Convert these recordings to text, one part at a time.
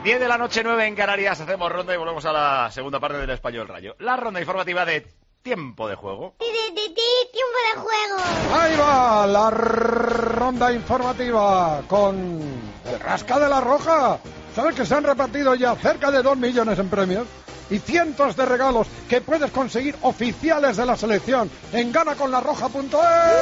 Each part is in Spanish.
10 de la noche, 9 en Canarias, hacemos ronda y volvemos a la segunda parte del Español Rayo. La ronda informativa de tiempo de juego. Tiempo de juego. Ahí va la ronda informativa con el Rasca de la Roja. ¿Sabes que se han repartido ya cerca de 2 millones en premios? Y cientos de regalos que puedes conseguir oficiales de la selección en ganaconlarroja.es.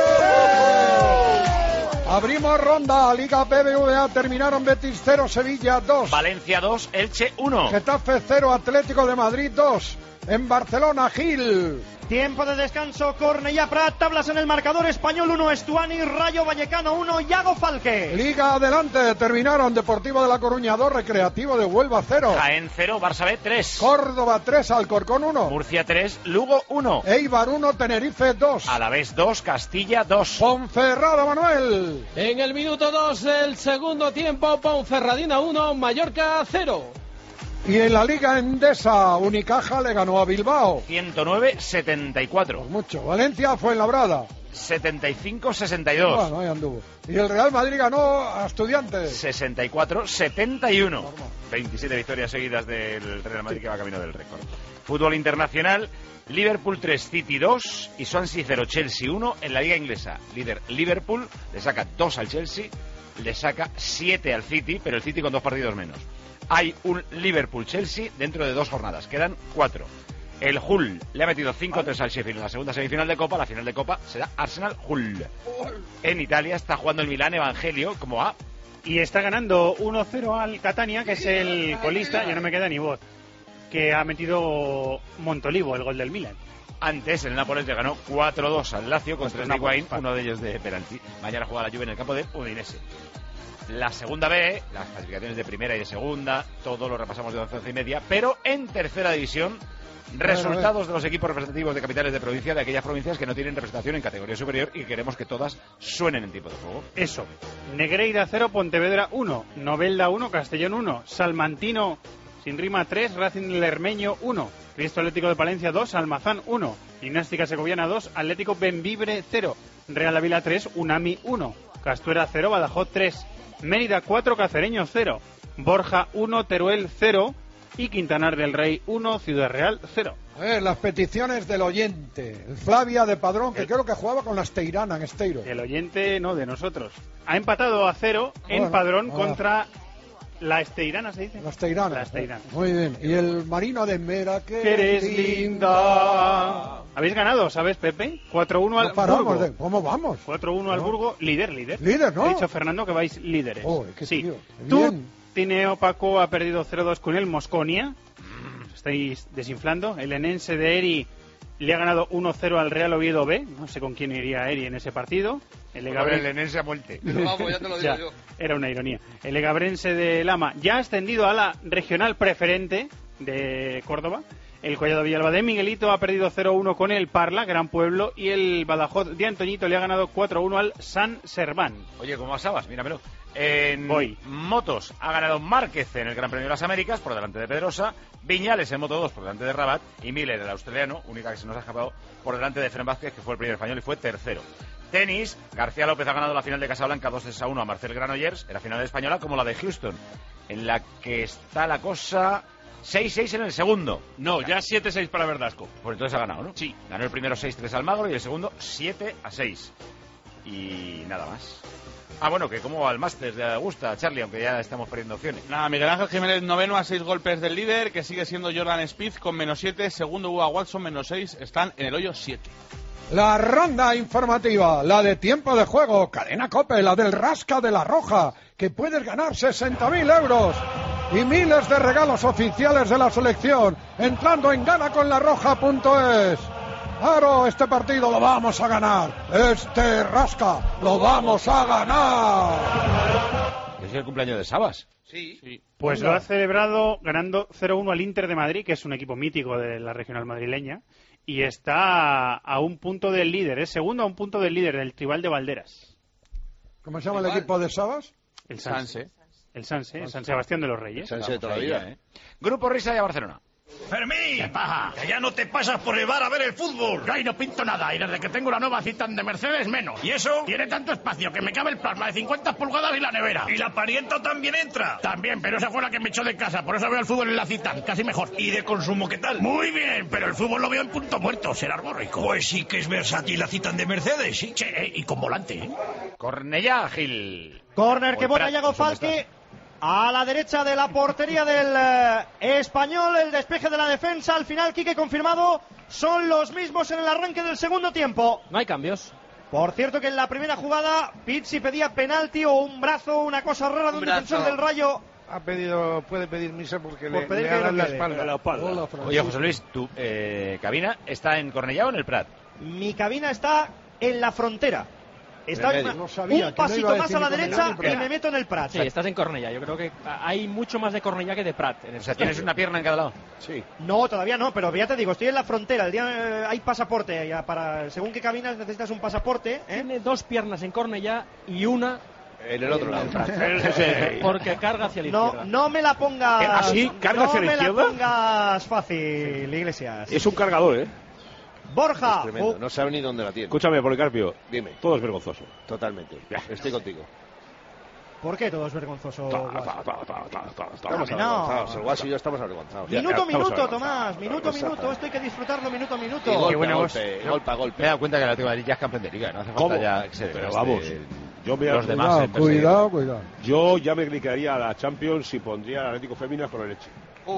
Abrimos ronda. Liga BBVA, terminaron Betis 0, Sevilla 2. Valencia 2, Elche 1. Getafe 0, Atlético de Madrid 2. En Barcelona, Gil. Tiempo de descanso, Cornellà Prat, tablas en el marcador, Español 1, Estuani, Rayo Vallecano 1, Iago Falque. Liga adelante, terminaron Deportivo de La Coruña 2, Recreativo de Huelva 0. Jaén 0, Barça B 3. Córdoba 3, Alcorcón 1. Murcia 3, Lugo 1. Eibar 1, Tenerife 2. Alavés 2, Castilla 2. Ponferrada, Manuel. En el minuto 2 del segundo tiempo, Ponferradina 1, Mallorca 0. Y en la Liga Endesa, Unicaja le ganó a Bilbao. 109-74. Por mucho. Valencia fue en Labrada. 75-62. Bueno, ahí anduvo. Y el Real Madrid ganó a Estudiantes. 64-71. 27 victorias seguidas del Real Madrid, que va camino del récord. Fútbol internacional, Liverpool 3, City 2 y Swansea 0, Chelsea 1 en la Liga Inglesa. Líder Liverpool, le saca 2 al Chelsea, le saca 7 al City, pero el City con 2 partidos menos. Hay un Liverpool-Chelsea dentro de 2 jornadas, quedan 4. El Hull le ha metido 5-3 al Sheffield en la segunda semifinal de Copa. La final de Copa será Arsenal-Hull. En Italia está jugando el Milán Evangelio, como A. Y está ganando 1-0 al Catania, que es el colista, ya no me queda ni voz, que ha metido Montolivo, el gol del Milan. Antes, el Nápoles le ganó 4-2 al Lazio con 3 de Higuaín, uno de ellos de penalti. Mañana juega la Juve en el campo de Udinese. La segunda B, las clasificaciones de primera y de segunda, todo lo repasamos de 11 y media, pero en tercera división, resultados de los equipos representativos de capitales de provincia, de aquellas provincias que no tienen representación en categoría superior y queremos que todas suenen en tiempo de juego. Eso, Negreira 0, Pontevedra 1, Novelda 1, Castellón 1, Salmantino sin rima 3, Racing Lermeño 1, Cristo Atlético de Palencia 2, Almazán 1, Gimnástica Segoviana 2, Atlético Benvibre 0, Real Ávila 3, Unami 1, Castuera 0, Badajoz 3, Mérida 4, Cacereño 0, Borja 1, Teruel 0 y Quintanar del Rey 1, Ciudad Real 0. Las peticiones del oyente. Flavia de Padrón, que creo que jugaba con la Esteirana en Esteiro. El oyente no, de nosotros. Ha empatado a 0 en Padrón contra la Esteirana, ¿se dice? La Esteirana. La Esteirana. Muy bien. Y el Marino de Mera, que eres linda. Habéis ganado, ¿sabes, Pepe? 4-1 al Burgo. ¿Cómo vamos? 4-1 al Burgo, líder. Líder, ¿no? Ha dicho Fernando que vais líderes. Oh, sí. Tío, tú, Tineo Paco, ha perdido 0-2 con el Mosconia. Estáis desinflando. El enense de Eri le ha ganado 1-0 al Real Oviedo B. No sé con quién iría Eri en ese partido. El enense a muerte. Pero vamos, ya te lo digo yo. Era una ironía. El egabrense de Lama ya ha ascendido a la regional preferente de Córdoba. El Collado Villalba de Miguelito ha perdido 0-1 con el Parla, Gran Pueblo, y el Badajoz de Antoñito le ha ganado 4-1 al San Serván. Oye, ¿cómo pasabas? Míramelo. En motos ha ganado Márquez en el Gran Premio de las Américas por delante de Pedrosa, Viñales en Moto 2 por delante de Rabat y Miller, el australiano, única que se nos ha escapado, por delante de Fren Vázquez, que fue el primer español y fue tercero. Tenis, García López ha ganado la final de Casablanca 2-1 a Marcel Granollers, en la final española como la de Houston, en la que está la cosa 6-6 en el segundo. No, ya 7-6 para Verdasco. Pues entonces ha ganado, ¿no? Sí. Ganó el primero 6-3 al Magro y el segundo 7-6. Y nada más. Ah, bueno, que como al Masters de Augusta, Charlie, aunque ya estamos perdiendo opciones. Nada, Miguel Ángel Jiménez noveno a 6 golpes del líder, que sigue siendo Jordan Spieth con -7, segundo Bubba Watson -6, están en el hoyo 7. La ronda informativa, la de tiempo de juego, Cadena COPE, la del Rasca de la Roja, que puedes ganar 60.000 euros y miles de regalos oficiales de la selección, entrando en ganaconlarroja.es. Claro, este partido lo vamos a ganar. Este Rasca lo vamos a ganar. Es el cumpleaños de Sabas. Sí. Pues lo ha celebrado ganando 0-1 al Inter de Madrid, que es un equipo mítico de la regional madrileña, y está a un punto del líder, es segundo a un punto del líder del Tribal de Valderas. ¿Cómo se llama el equipo de Sabas? El Sanse. El Sanse, San Sebastián de los Reyes. Sanse de toda la vida, Grupo Risa y a Barcelona. Fermín, ¿qué pasa? Que ya no te pasas por el bar a ver el fútbol. Yo ahí no pinto nada y desde que tengo la nueva Citan de Mercedes menos. ¿Y eso? Tiene tanto espacio que me cabe el plasma de 50 pulgadas y la nevera. ¿Y la parienta también entra? También, pero esa fue la que me echó de casa. Por eso veo el fútbol en la Citan, casi mejor. ¿Y de consumo qué tal? Muy bien, pero el fútbol lo veo en punto muerto, será rico. Pues sí que es versátil la Citan de Mercedes, sí. Che, y con volante, ¿eh? Cornellá, Gil. Córner que bota Iago Falque. A la derecha de la portería del Español, el despeje de la defensa. Al final, Quique, confirmado, son los mismos en el arranque del segundo tiempo. No hay cambios. Por cierto que en la primera jugada Pizzi pedía penalti o un brazo, una cosa rara de un defensor del Rayo. Puede pedir misa porque le dan la espalda. Oye, José Luis, ¿tu cabina está en Cornellá o en el Prat? Mi cabina está en la frontera. Está un pasito más a la derecha y me meto en el Prat. Sí, estás en Cornellá. Yo creo que hay mucho más de Cornellá que de Prat. O sea, ¿tienes una pierna en cada lado? Sí. No, todavía no, pero ya te digo, estoy en la frontera. El día hay pasaporte. Ya según qué cabinas necesitas un pasaporte. Tiene 2 piernas en Cornellá y una en el otro lado. Porque carga hacia la izquierda. No me la pongas. ¿Así? ¿Carga hacia la izquierda? No me la pongas fácil, Iglesias. Es un cargador, ¿eh? Borja. Es tremendo. No sabe ni dónde la tiene. Escúchame, Policarpio. Dime. Todo es vergonzoso. Totalmente. Estoy contigo. ¿Por qué todo es vergonzoso? Estamos avergonzados. El Guasi y yo estamos avergonzados. Minuto, Tomás. Minuto. Esto hay que disfrutarlo minuto. Golpe a golpe. Me he dado cuenta que la Atlético de Madrid ya es campeón de liga. No hace falta ya que se Pero vamos. Los demás. Cuidado. Yo ya me clicaría a la Champions y pondría al Atlético Féminas con el leche.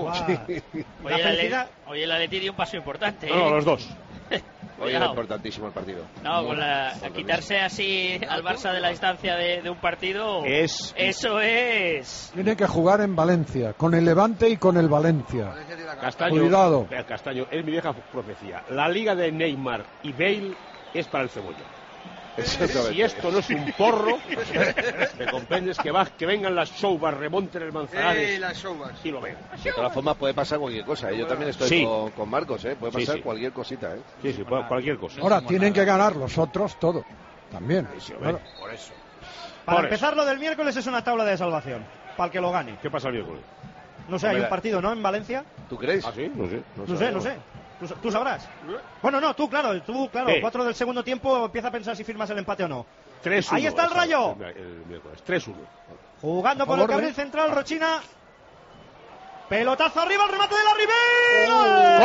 Oye, el Atleti dio un paso importante. No, los dos. Hoy era importantísimo el partido. No, a quitarse así al Barça de la distancia de un partido. Eso es. Tiene que jugar en Valencia, con el Levante y con el Valencia. Castaño, cuidado. Castaño, es mi vieja profecía. La liga de Neymar y Bale es para el Cebolla. Si esto no es un porro, me comprendes que vengan las showbas, remonten el Manzanares y lo vean. De todas formas puede pasar cualquier cosa. Yo también estoy con Marcos, puede pasar cualquier cosita. Sí, cualquier cosa. Ahora tienen que ganar los otros todo. También. Claro. Por eso. Para empezar, lo del miércoles es una tabla de salvación. Para el que lo gane. ¿Qué pasa el miércoles? No sé, hay un partido, ¿no? En Valencia. ¿Tú crees? ¿Ah, sí? No sé. Tú sabrás. Bueno, no, tú, claro. 4 del segundo tiempo empieza a pensar si firmas el empate o no. 3-1. Ahí está el Rayo. El miércoles. 3-1. Jugando por el carril central, Rochina. Pelotazo arriba, el remate de la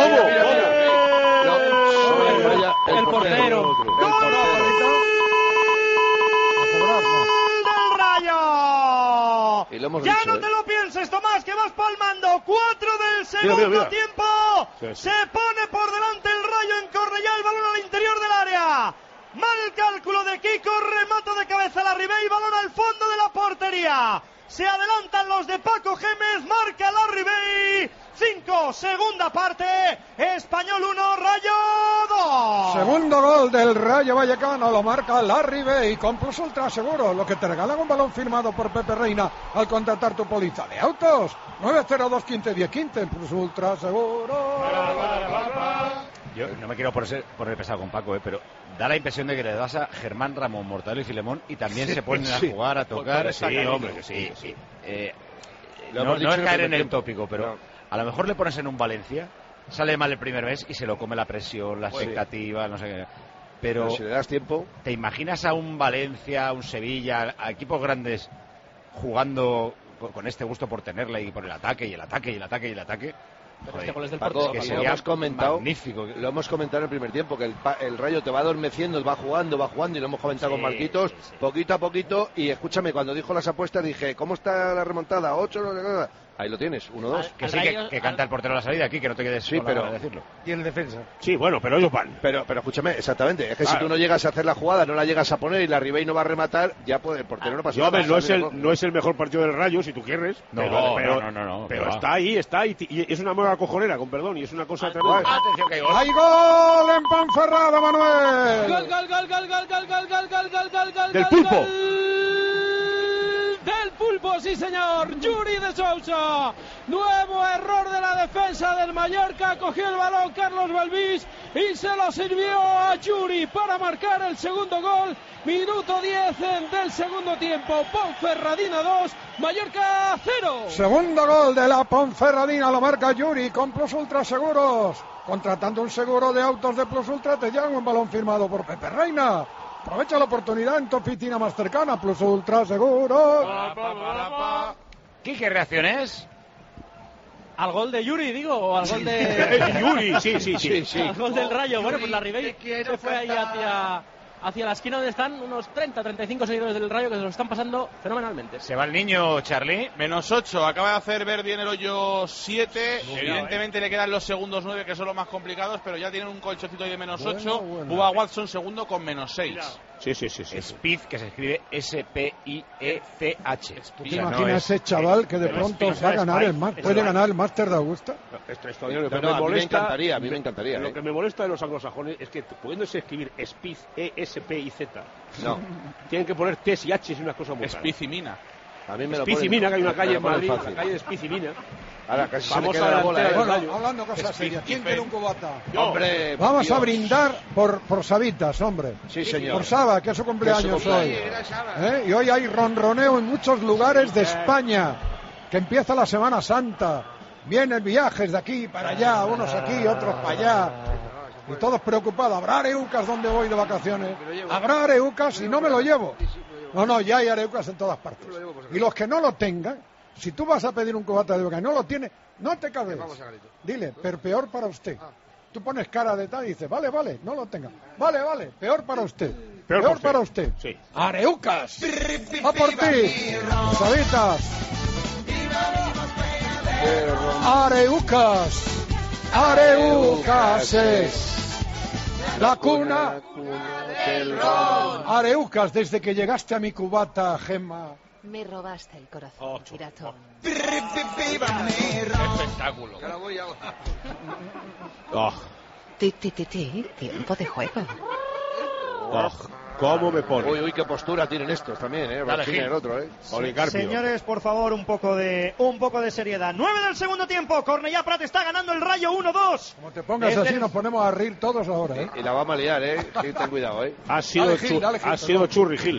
Ribey. ¿Cómo? El portero. ¡Gol del Rayo! Y lo hemos ya dicho, no te lo pienses, Tomás, que vas palmando. 4 del segundo tiempo. Se pone por delante el Rayo en Cornellá, el balón al interior del área. Mal cálculo de Kiko, remata de cabeza la Ribey, balón al fondo de la portería. Se adelantan los de Paco Gémez, marca la Ribey. 5, segunda parte, Español 1, Rayo 2. Segundo gol del Rayo Vallecano, lo marca la Ribey con Plus Ultra Seguro, lo que te regalan un balón firmado por Pepe Reina al contratar tu póliza de autos. 902 15 10 15, Plus Ultra Seguro. Yo no me quiero poner pesado con Paco, pero da la impresión de que le das a Germán, Ramón, Mortadelo y Filemón y también se ponen a jugar, a tocar. Sí, hombre, que sí. No es caer en el tópico, pero a lo mejor le pones en un Valencia, sale mal el primer mes y se lo come la presión, la expectativa, no sé qué. Pero si le das tiempo. ¿Te imaginas a un Valencia, a un Sevilla, a equipos grandes jugando con este gusto por tenerla y por el ataque y el ataque y el ataque y el ataque? Joder, Paco, que lo hemos comentado, magnífico. Lo hemos comentado en el primer tiempo, que el Rayo te va adormeciendo, va jugando y lo hemos comentado con Marquitos, poquito a poquito. Y escúchame, cuando dijo las apuestas dije, ¿cómo está la remontada? 8, ahí lo tienes, 1-2. Que sí, que canta el portero a la salida aquí, que no te quedes con la gana de decirlo. Y el defensa. Sí, bueno, pero ellos van. Pero escúchame, exactamente, es que si tú no llegas a hacer la jugada, no la llegas a poner y la Ribey no va a rematar, ya puede, el portero no pasa nada. No es el mejor partido del Rayo, si tú quieres. Pero está ahí, y es una mueva cojonera, con perdón, y es una cosa tremenda. Atención que hay gol. ¡Hay gol en Ponferrada, Manuel! Gol. Del Pulpo. Del Pulpo. tuvo, sí señor, Yuri de Sousa. Nuevo error de la defensa del Mallorca, cogió el balón Carlos Belvis y se lo sirvió a Yuri para marcar el segundo gol. Minuto 10 del segundo tiempo. Ponferradina 2, Mallorca 0. Segundo gol de la Ponferradina, lo marca Yuri con Plus Ultra Seguros. Contratando un seguro de autos de Plus Ultra te llevan un balón firmado por Pepe Reina. Aprovecha la oportunidad en tu oficina más cercana, Plus Ultra Seguros. ¿Qué reacciones? ¿Al gol de Yuri, digo? ¿O al gol de...? Yuri, sí. Al gol del Rayo. Bueno, pues la Ribey se fue ahí hacia la esquina donde están unos 30-35 seguidores del Rayo que se lo están pasando fenomenalmente. Se va el niño, Charlie. -8, acaba de hacer Verdi en el hoyo 7. Evidentemente le quedan los segundos 9, que son los más complicados, pero ya tienen un colchoncito ahí de -8. Bubba Watson segundo con -6. Sí. Spieth, que se escribe S-P-I-E-C-H. ¿Tú te imaginas ese chaval que de pronto va a ganar puede ganar el Máster de Augusta? A mí me encantaría. Lo ¿eh? que me molesta de los anglosajones es que pudiéndose escribir Spieth, E-S-P-I-Z, no, tienen que poner T's y H's y unas cosas muy raras. Spieth y Mina. A mí me lo Spieth y Mina, que hay una calle en Madrid, la calle de Spieth y Mina. Ahora casi vamos se le queda la bola. Bueno, hablando cosas serias, ¿quién quiere un cubata? Hombre, vamos a brindar por Sabitas, hombre. Sí, señor. Por Saba, que es su cumpleaños hoy. Y hoy hay ronroneo en muchos lugares de España, que empieza la Semana Santa. Vienen viajes de aquí para allá, unos aquí, otros para allá. Y todos preocupados. ¿Habrá areucas donde voy de vacaciones? ¿Habrá areucas y no me lo llevo? No, ya hay areucas en todas partes. Y los que no lo tengan, si tú vas a pedir un cubata de boca y no lo tiene, no te cabes. Dile, pero peor para usted. Tú pones cara de tal y dices, vale, no lo tenga. Vale, peor para usted. Peor para usted. Sí. Areucas. ¡A por ti! Sabitas. Areucas es la cuna del ron. Areucas, desde que llegaste a mi cubata, Gemma. Me robaste el corazón, piratón. Espectáculo. Tiempo de juego. ¿Cómo me pone? Uy, qué postura tienen estos también, el otro, Señores, por favor, un poco de seriedad. 9 del segundo tiempo. Cornellà Prat está ganando el Rayo 1-2. Como te pongas así, nos ponemos a reír todos ahora, Y la vamos a liar, Sí, ten cuidado, Ha sido Churri Gil.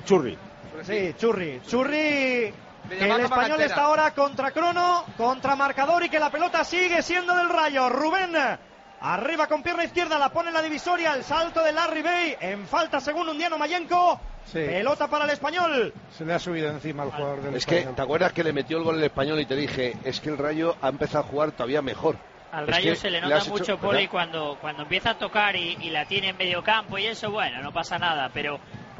Sí, Churri. Que el español está ahora contra crono, contra marcador y que la pelota sigue siendo del Rayo. Rubén arriba con pierna izquierda, la pone en la divisoria, el salto de Larry Bay, en falta según Undiano Mayenko. Sí. Pelota para el español. Se le ha subido encima al jugador del Español. Es que, ¿te acuerdas que le metió el gol el Español y te dije, es que el Rayo ha empezado a jugar todavía mejor? Al Rayo se le nota mucho, Poli, cuando empieza a tocar y la tiene en medio campo y eso, bueno, no pasa nada, pero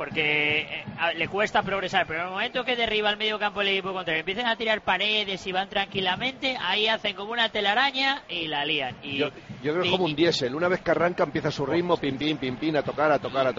porque le cuesta progresar, pero en el momento que derriba el medio campo el equipo contrario, empiezan a tirar paredes y van tranquilamente, ahí hacen como una telaraña y la lían. Yo creo que es como un diésel, una vez que arranca empieza su ritmo, pim, a tocar,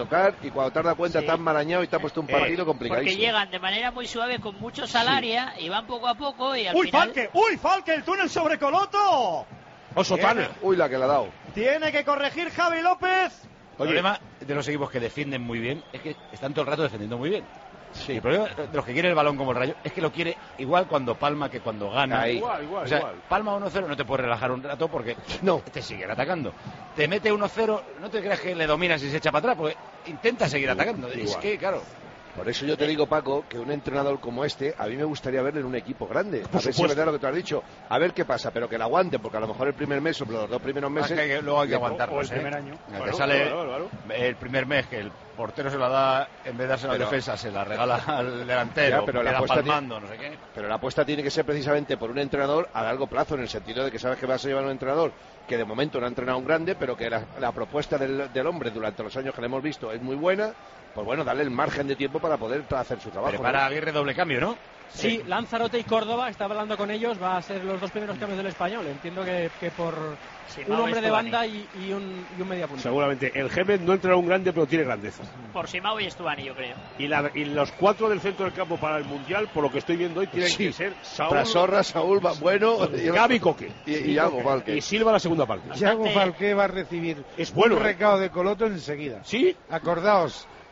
y cuando te das cuenta te has marañado y te ha puesto un partido complicadísimo. Porque llegan de manera muy suave, con mucho salaria, y van poco a poco y al final... Falque, el túnel sobre Coloto. Sotana. Uy, la que le ha dado. Tiene que corregir Javi López. El problema de los equipos que defienden muy bien es que están todo el rato defendiendo muy bien. Sí. El problema de los que quieren el balón como el Rayo es que lo quiere igual cuando palma que cuando gana. Igual. Palma 1-0, no te puedes relajar un rato porque te siguen atacando. Te mete 1-0, no te creas que le dominas y se echa para atrás, porque intenta seguir atacando. Es que, claro... Por eso yo te digo, Paco, que un entrenador como este, a mí me gustaría verle en un equipo grande. A ver si es verdad lo que te has dicho. A ver qué pasa, pero que lo aguante, porque a lo mejor el primer mes o los 2 primeros meses... luego hay que aguantarlo. O el primer año. Te sale el primer mes que el portero se la da, en vez de darse a la defensa, se la regala al delantero, pero queda palmando, no sé qué. Pero la apuesta tiene que ser precisamente por un entrenador a largo plazo, en el sentido de que sabes que vas a llevar un entrenador que de momento no ha entrenado un grande, pero que la propuesta del hombre durante los años que le hemos visto es muy buena. Pues bueno, darle el margen de tiempo para poder hacer su trabajo. Para Aguirre doble cambio, ¿no? Sí, Lanzarote y Córdoba, estaba hablando con ellos, va a ser los 2 primeros cambios del Español. Entiendo que por un hombre de banda y un media punta. Seguramente. El Gémez no entra un grande, pero tiene grandeza. Por Simao y Estuani, yo creo. Y los 4 del centro del campo para el Mundial, por lo que estoy viendo hoy, tienen que ser Saúl, bueno, Gaby Coque y Iago Falque. Y Silva la segunda parte. Iago Falque va a recibir un recado de Coloto enseguida. ¿Sí? Acordaos,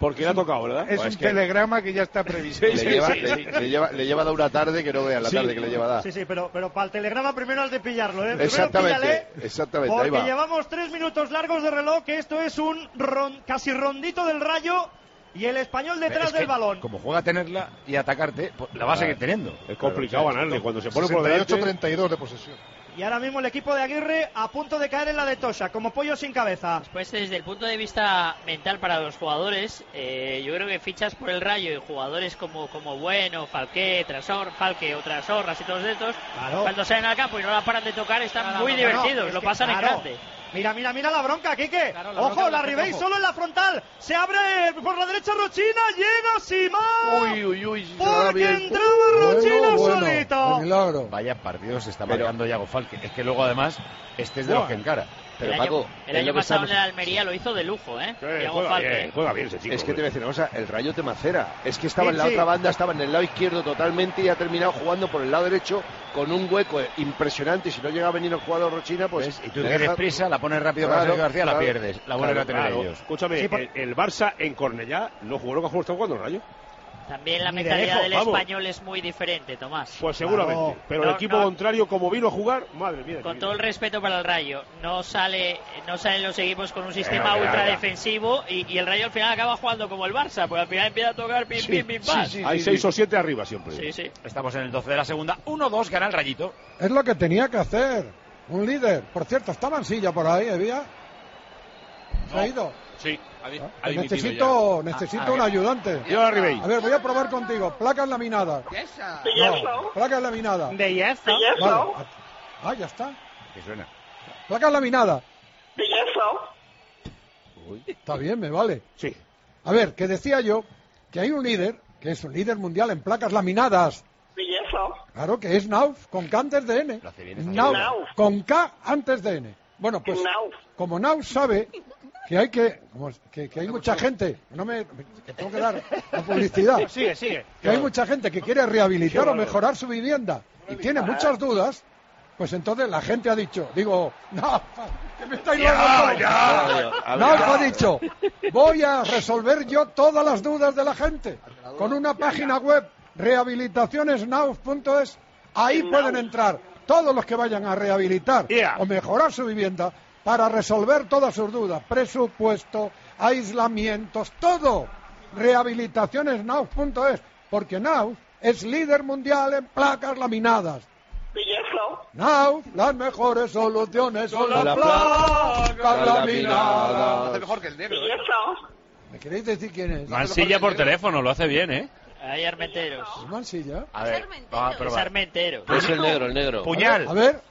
Porque le ha tocado, ¿verdad? Es un telegrama que ya está previsto. Le lleva una tarde que no vea la tarde que le lleva. Sí, pero para el telegrama primero has de pillarlo, ¿eh? Exactamente. Porque ahí va. llevamos 3 minutos largos de reloj, que esto es un casi rondito del Rayo y el Español detrás del balón. Como juega a tenerla y atacarte, pues la va a seguir teniendo. Es complicado ganarle cuando se pone por delante. 68-32 de posesión. Y ahora mismo el equipo de Aguirre a punto de caer en la de Tosa, como pollo sin cabeza. Pues desde el punto de vista mental para los jugadores, yo creo que fichas por el Rayo y jugadores como Bueno, Falque o Trasorras y todos estos, cuando salen al campo y no la paran de tocar, están muy divertidos, lo pasan en grande. Mira la bronca, Quique. Ojo, la Ribey solo en la frontal. Se abre por la derecha Rochina, llega Simón. Uy. Porque entraba Rochina solito. Milagro. Vaya partido se está marcando Yago Falque. Es que luego además este es de los que encara. Pero el año pasado en el Almería lo hizo de lujo, Yago Falque. Juega bien ese chico. Es que te voy a decir una cosa, el Rayo te macera. Es que estaba en la otra banda, estaba en el lado izquierdo totalmente y ha terminado jugando por el lado derecho con un hueco impresionante. Y si no llega a venir el jugador Rochina, pues... Y tú tienes prisa, la pones rápido para Sergio García, la pierdes. La vuelven a tener ellos. Escúchame, el Barça en Cornellá no jugó lo que está jugando el Rayo. También la mentalidad del Español es muy diferente, Tomás. Pues seguramente. Pero el equipo contrario, como vino a jugar, madre mía. Con todo el respeto para el Rayo, no salen los equipos con un sistema ultra defensivo y el Rayo al final acaba jugando como el Barça, porque al final empieza a tocar pim, pam. Hay 6 o 7 arriba siempre. Sí. Estamos en el 12 de la segunda. 1-2, gana el Rayito. Es lo que tenía que hacer. Un líder. Por cierto, está Mansilla por ahí, ¿Evia? ¿Se ha ido? Sí. Necesito un ayudante. Yo a Ribey. A ver, voy a probar contigo. Placas laminadas. No, placas laminadas. De yeso. Vale. Ya está. ¿Qué suena? Placas laminadas. De yeso. Está bien, me vale. Sí. A ver, que decía yo que hay un líder, que es un líder mundial en placas laminadas. De yeso. Claro, que es Nauf, con K antes de N. Nauf, con K antes de N. Bueno, pues, como Nauf sabe que hay que hay mucha gente, que tengo que dar la publicidad. Sigue. Que hay mucha gente que quiere rehabilitar o mejorar su vivienda y tiene muchas dudas, pues entonces la gente ha dicho, Nauf, que me estáis Nauf ha dicho, voy a resolver yo todas las dudas de la gente con una página web, rehabilitacionesnauf.es. Ahí pueden entrar todos los que vayan a rehabilitar o mejorar su vivienda para resolver todas sus dudas, presupuesto, aislamientos, todo. Rehabilitacionesnauf.es, porque Nauf es líder mundial en placas laminadas. Nauf, las mejores soluciones son las placas laminadas. Hace mejor que el negro. ¿Me queréis decir quién es? Mansilla por teléfono, lo hace bien, Hay Armenteros. ¿Es Mansilla? A ver, vamos a probar. Es Armentero. Es el negro. Puñal. A ver.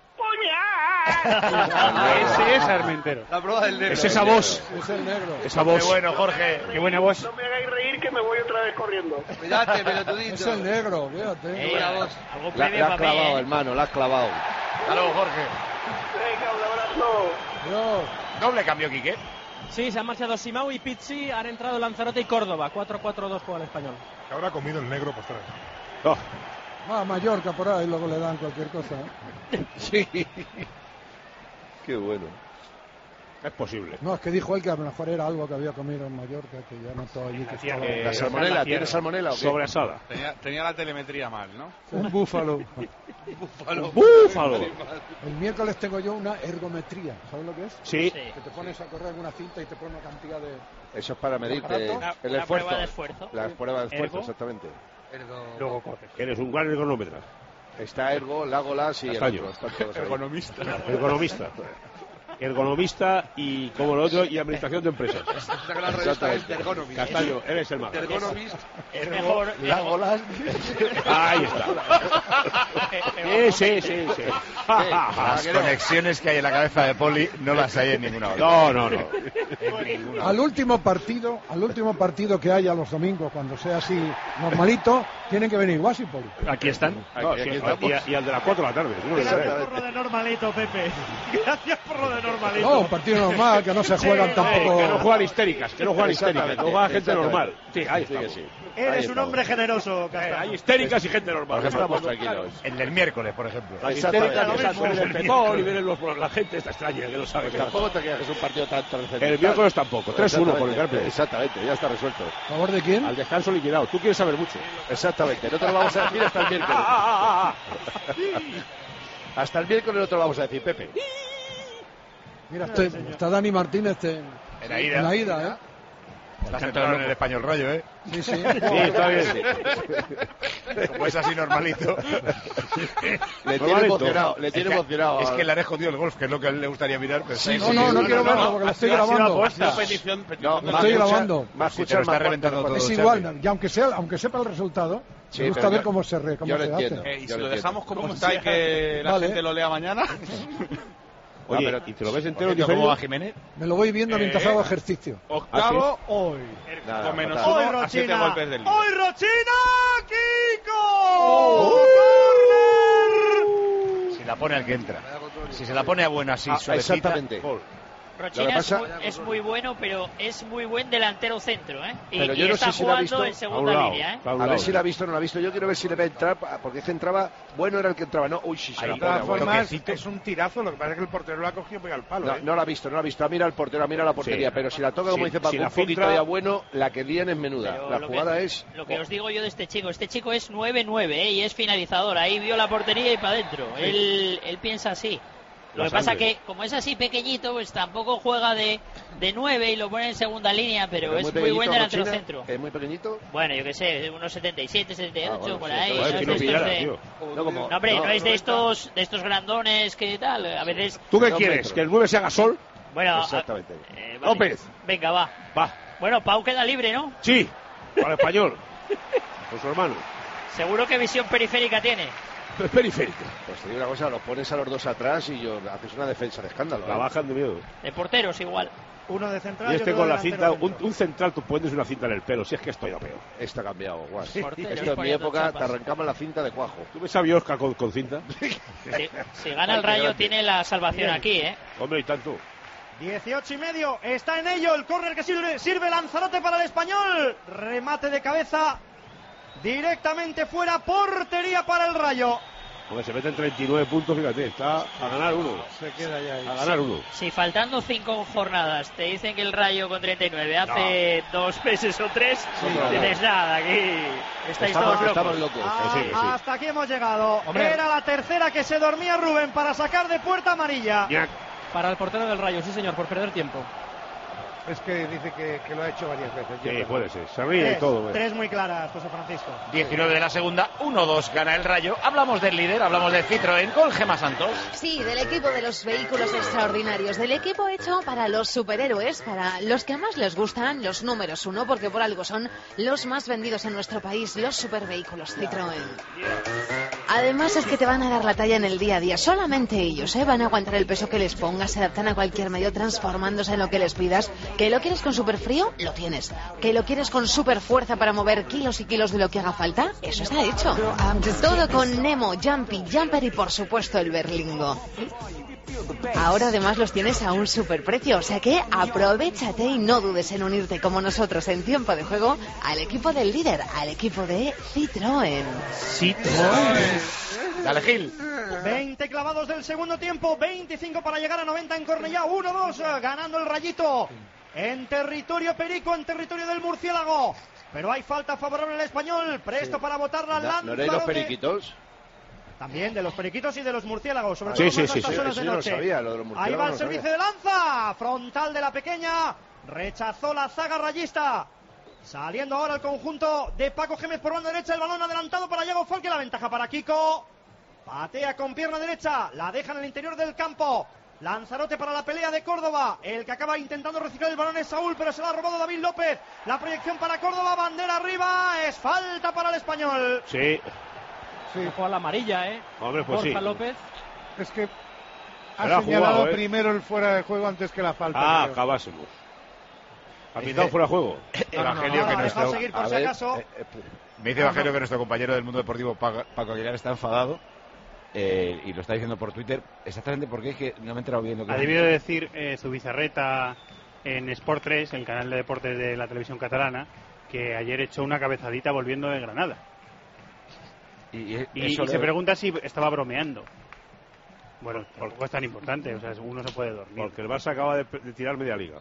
Ese es Armentero. La prueba del negro. Es esa voz. Es el negro. Esa voz. Qué bueno, Jorge. Qué buena voz. No me hagáis reír que me voy otra vez corriendo. Cuídate, pelotudito. Es el negro, fíjate. Algo La previo has para clavado, mí, hermano, la has clavado. Hasta luego, Jorge. Venga, un abrazo. Dios. Doble cambio, Quique. Sí, se han marchado Simao y Pizzi, han entrado Lanzarote y Córdoba. 4-4-2 juega el Español. Habrá comido el negro postre. Va a Mallorca por ahí, luego le dan cualquier cosa. Sí. Qué bueno. Es posible. No, es que dijo él que a lo mejor era algo que había comido en Mallorca, que ya notó allí que estaba... ¿La salmonela? ¿Tienes salmonela o qué? Sobreasada. Tenía la telemetría mal, ¿no? Un búfalo. ¡Búfalo! El miércoles tengo yo una ergometría, ¿sabes lo que es? Sí. Que te pones a correr en una cinta y te pone una cantidad de... Eso es para medirte el una esfuerzo. prueba de esfuerzo. La prueba de esfuerzo, exactamente. Luego corres. Eres un gran ergonómetra. Está Ergo, Lágolas y Castaño. el otro. Están todos ahí. Ergonomista y como lo otro y administración de empresas. Esta gran revista es Ergonomist. Castaño, eres el más. Ergonomist. Es mejor. Lágolas. Ahí está. Sí. Las conexiones que hay en la cabeza de Poli no las hay en ninguna otra. No. Al último partido que haya los domingos, cuando sea así normalito, tienen que venir Guas y Poli. Aquí están. Y al de las 4 de la tarde. Gracias por lo de normalito, Pepe. Gracias por lo de normalito. No, un partido normal, que no se juegan tampoco. Que no juegan histéricas, que no juegan gente normal. Sí, ahí está. Sí. Eres un hombre generoso, Castaño. Hay histéricas y gente normal. Estamos tranquilos. El del miércoles, por ejemplo. Las histéricas que salen el pepón y vienen la gente esta extraña que no sabe. Tampoco te creas que es un partido tan trascendental. El miércoles tampoco. 3-1 por el Carpe. Exactamente, ya está resuelto. ¿A favor de quién? Al descanso liquidado. Tú quieres saber mucho. Exactamente, no te lo vamos a decir hasta el miércoles. Hasta el miércoles no te lo vamos a decir, Pepe. Mira, está Dani Martínez en la ida, ¿eh? Estás entrando en el Español Rayo, ¿eh? Sí. Sí, está bien. Como es así normalito. Le tiene emocionado. Es que le haré jodido el golf, que es lo que a él le gustaría mirar. Pero Sí, no quiero verlo porque lo estoy grabando. Lo estoy grabando. Está reventando todo. Es igual, y aunque sepa el resultado, me gusta ver cómo se hace. Y si lo dejamos como está y que la gente lo lea mañana. Oye, ¿y te lo ves entero? ¿Cómo va Jiménez? Me lo voy viendo mientras hago ejercicio. Octavo, hoy. Nada, con menos uno a 7 golpes del líder. ¡Hoy Rochina! ¡Kiko! ¡Córner! Si la pone al que entra. Si se la pone a buena así, suavecita. Exactamente. Rochina es muy bueno, pero es muy buen delantero centro, ¿eh? Pero yo y no está sé si la ha jugando visto en segunda línea, ¿eh? A ver si la ha visto o no la ha visto. Yo quiero ver si le va a entrar, porque es que entraba, bueno era el que entraba, no, uy, si se la De pone todas a bueno. formas, es un tirazo, lo que pasa es que el portero lo ha cogido pega al palo. No la ha visto, mira al portero, mira la portería, pero si la toca, como dice Paco, si un poquito ya bueno, la que lían es menuda. Pero la jugada es... Lo que os digo yo de este chico es 9-9, y es finalizador, ahí vio la portería y para adentro. Él piensa así. Lo que pasa que, como es así pequeñito, pues tampoco juega de 9 y lo pone en segunda línea, pero es muy buen delantero centro. ¿Es muy pequeñito? Bueno, yo qué sé, unos 77, 78, por ahí. No, hombre, no es de estos grandones que tal, a veces... ¿Tú qué quieres? ¿Que el 9 se haga Sol? Bueno, exactamente. Vale. López. Venga, va. Bueno, Pau queda libre, ¿no? Sí, para el Español. Con su hermano. Seguro que visión periférica tiene. Es periférico. Pues te digo una cosa, los pones a los dos atrás y haces una defensa de escándalo. Trabajan de miedo. De porteros igual. Uno de central. Y con la cinta, un central, tú pones una cinta en el pelo. Si es que esto ya peor. Esto ha cambiado, guas. Porteros Esto en mi época chapas. te arrancaban la cinta de cuajo. ¿Tú ves a Biosca con cinta? Si gana el Rayo, tiene la salvación aquí, ¿eh? Hombre, y tanto. 18,5, está en ello el córner que sirve Lanzarote para el Español. Remate de cabeza directamente fuera, portería para el Rayo. Hombre, se meten 39 puntos, fíjate, está a ganar uno. Se queda ya ahí. A ganar uno. Si faltando 5 jornadas te dicen que el Rayo con 39 hace 2 meses o 3, no tienes nada, aquí estáis todos locos. Hasta aquí hemos llegado. Era la tercera que se dormía Rubén para sacar de puerta amarilla. Para el portero del Rayo, sí señor, por perder tiempo. Es que dice que lo ha hecho varias veces. Sí, puede ser. Se ríe y todo. 3 muy claras, José Francisco. 19 de la segunda, 1-2 gana el Rayo. Hablamos del líder, hablamos de Citroën con Gemma Santos. Sí, del equipo de los vehículos extraordinarios, del equipo hecho para los superhéroes, para los que más les gustan, los números 1, porque por algo son los más vendidos en nuestro país, los supervehículos Citroën. Además es que te van a dar la talla en el día a día, solamente ellos, van a aguantar el peso que les pongas, se adaptan a cualquier medio transformándose en lo que les pidas. ¿Que lo quieres con super frío? Lo tienes. ¿Que lo quieres con super fuerza para mover kilos y kilos de lo que haga falta? Eso está hecho. Todo con Nemo, Jumpy, Jumper y por supuesto el Berlingo. Ahora además los tienes a un superprecio, o sea que aprovechate y no dudes en unirte como nosotros en tiempo de juego al equipo del líder, al equipo de Citroën. Dale, Gil. 20 clavados del segundo tiempo, 25 para llegar a 90 en Cornellá, 1-2 ganando el Rayito en territorio perico, en territorio del murciélago. Pero hay falta favorable al Español, presto para botar la Lanzarote. ¿No erais los periquitos? También de los periquitos y de los murciélagos, sobre todo Sí, en estas sí, horas de yo noche. no sabía, lo de los murciélagos. Ahí va el no servicio sabía. de Lanza, frontal de la pequeña, rechazó la zaga rayista. Saliendo ahora el conjunto de Paco Gémez por banda derecha, el balón adelantado para Iago Falque, la ventaja para Kiko. Patea con pierna derecha, la deja en el interior del campo. Lanzarote para la pelea de Córdoba. El que acaba intentando reciclar el balón es Saúl, pero se lo ha robado David López. La proyección para Córdoba, bandera arriba, es falta para el Español. Sí. Fue a la amarilla, Hombre, pues Borja sí. López. Es que ha Era señalado jugado, primero el fuera de juego antes que la falta. Acabásemos. ¿Ha pitado fuera de juego? Evangelio, que ha dejado nuestro... seguir por si acaso. Me dice Evangelio que nuestro compañero del mundo deportivo, Paco Aguilar, está enfadado. y lo está diciendo por Twitter, exactamente porque es que no me he enterado bien lo que ha debido decir Zubizarreta en Sport 3, el canal de deportes de la televisión catalana, que ayer echó una cabezadita volviendo de Granada. Y se pregunta si estaba bromeando. Bueno, tampoco es tan importante, o sea, uno se puede dormir. Porque el Barça acaba de tirar media liga.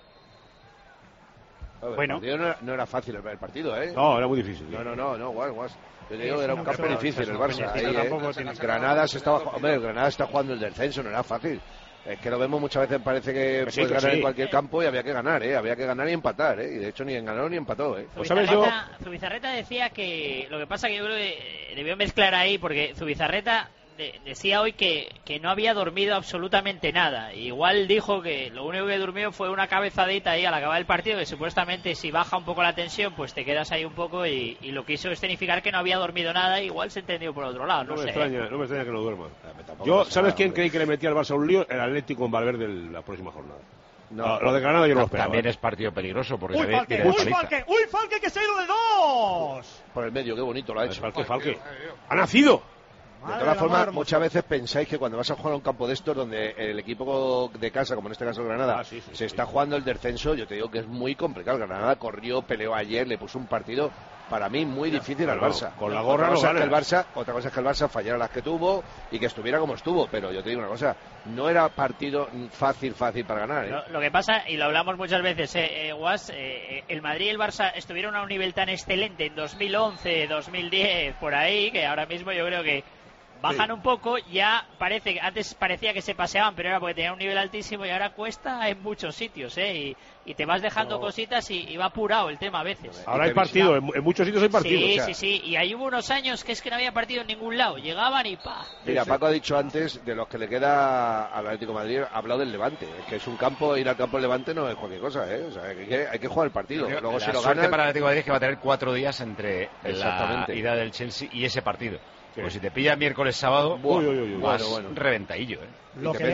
Bueno, no era fácil el partido, ¿eh? No, era muy difícil. No, guas. Yo digo, era un campo difícil el Barça. Granada Granada está jugando el descenso, no era fácil. Es que lo vemos muchas veces, parece que puedes ganar en cualquier campo y había que ganar, había que ganar y empatar, y de hecho ni ganó ni empató. Zubizarreta decía que lo que pasa que yo creo que debió mezclar ahí, porque Zubizarreta decía hoy que no había dormido absolutamente nada. Igual dijo que lo único que durmió fue una cabezadita ahí al acabar el partido, que supuestamente si baja un poco la tensión pues te quedas ahí un poco, y lo quiso escenificar que no había dormido nada. Igual se entendió por otro lado, no sé. No me extraña que no duerma. ¿Sabes quién creí que le metía al Barça un lío? El Atlético en Valverde la próxima jornada. No, lo de Granada yo no lo esperaba. También es partido peligroso porque Falque que se ha ido de 2 por el medio, qué bonito lo ha hecho. Falque ha nacido. De todas formas, muchas veces pensáis que cuando vas a jugar a un campo de estos donde el equipo de casa, como en este caso el Granada, se está jugando el descenso, yo te digo que es muy complicado. El Granada corrió, peleó ayer, le puso un partido para mí muy difícil al Barça. Con la gorra otra cosa es que el Barça fallara las que tuvo y que estuviera como estuvo, pero yo te digo una cosa, no era partido fácil para ganar. Lo que pasa, y lo hablamos muchas veces, el Madrid y el Barça estuvieron a un nivel tan excelente en 2011, 2010, por ahí, que ahora mismo yo creo que bajan un poco, ya antes parecía que se paseaban, pero era porque tenían un nivel altísimo, y ahora cuesta en muchos sitios, y te vas dejando cositas y va apurado el tema a veces. Ahora hay partido, en muchos sitios hay partido. Sí, y ahí hubo unos años que es que no había partido en ningún lado, llegaban y ¡pa! Mira, Paco ha dicho antes, de los que le queda al Atlético de Madrid, ha hablado del Levante, es que es un campo, ir al campo del Levante no es cualquier cosa, o sea, hay que jugar el partido. Luego si lo ganas, para el Atlético de Madrid es que va a tener 4 días entre la ida del Chelsea y ese partido. Pues si te pilla miércoles, sábado, vas reventadillo. Lo que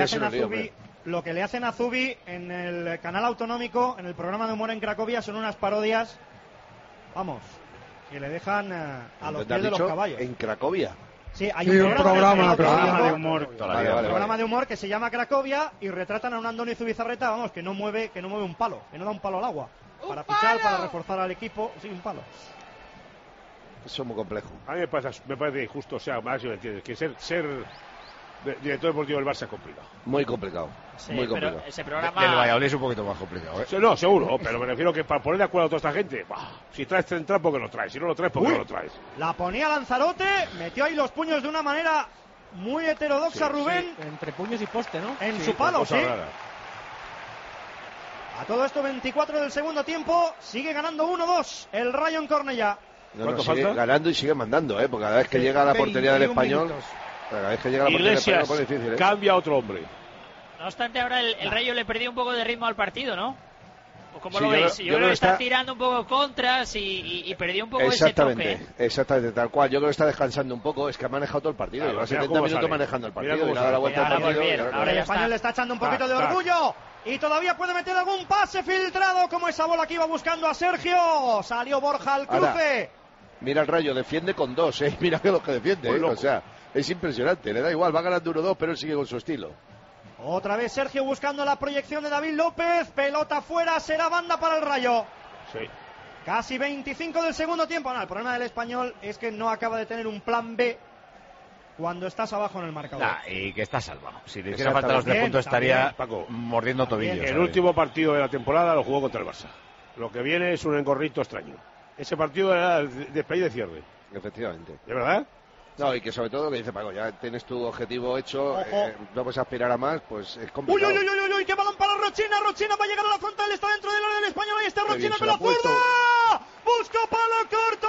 le hacen a Zubi en el canal autonómico, en el programa de humor en Cracovia, son unas parodias, vamos, que le dejan a los pies de los caballos. ¿En Cracovia? Sí, hay un programa de humor. Programa de humor que se llama Cracovia, y retratan a un Andoni Zubizarreta, vamos, que no mueve un palo, que no da un palo al agua. Para fichar, para reforzar al equipo, sí, un palo. Eso es muy complejo. A mí me parece injusto, o sea, más si me entiendes, que ser director deportivo del Barça es complicado. Muy complicado. Muy complicado. Pero ese programa... Del Valladolid es un poquito más complicado, No, seguro, pero me refiero que para poner de acuerdo a toda esta gente, si traes central, ¿por qué lo traes? Si no lo traes, ¿por qué no lo traes? La ponía Lanzarote, metió ahí los puños de una manera muy heterodoxa, Rubén. Sí. Entre puños y poste, ¿no? En su palo, sí. Rara. A todo esto, 24 del segundo tiempo, sigue ganando 1-2 el Rayo en Cornellá. Sigue ganando y sigue mandando, porque cada vez que llega a la portería del Español, Iglesias es difícil, cambia a otro hombre. No obstante, ahora el Rayo le perdió un poco de ritmo al partido, ¿no? ¿Cómo lo veis? Yo creo que está tirando un poco contras y perdió un poco ese toque. Exactamente, tal cual. Yo creo que está descansando un poco. Es que ha manejado todo el partido. Lleva 70 minutos manejando el partido. Y la vuelta al partido. Ahora el Español le está echando un poquito de orgullo. Y todavía puede meter algún pase filtrado, como esa bola que iba buscando a Sergio. Salió Borja al cruce. Mira el Rayo, defiende con 2, Mira que lo que defiende, O sea, es impresionante. Le da igual, va ganando 1-2, pero él sigue con su estilo. Otra vez Sergio buscando la proyección de David López. Pelota fuera, será banda para el Rayo. Sí. Casi 25 del segundo tiempo. No, el problema del Español es que no acaba de tener un plan B cuando estás abajo en el marcador. Y que está salvado. Si le hiciera falta los 3 puntos estaría mordiendo tobillos. El último partido de la temporada lo jugó contra el Barça. Lo que viene es un engorrito extraño. Ese partido era el despedida de cierre. Efectivamente. ¿De verdad? No, y que sobre todo lo que dice Paco, ya tienes tu objetivo hecho, no puedes aspirar a más, pues es complicado. ¡Uy! ¡Qué balón para Rochina! Rochina va a llegar a la frontal, está dentro del área del Español, ahí está Rochina, pero zurda. ¡Busca palo corto,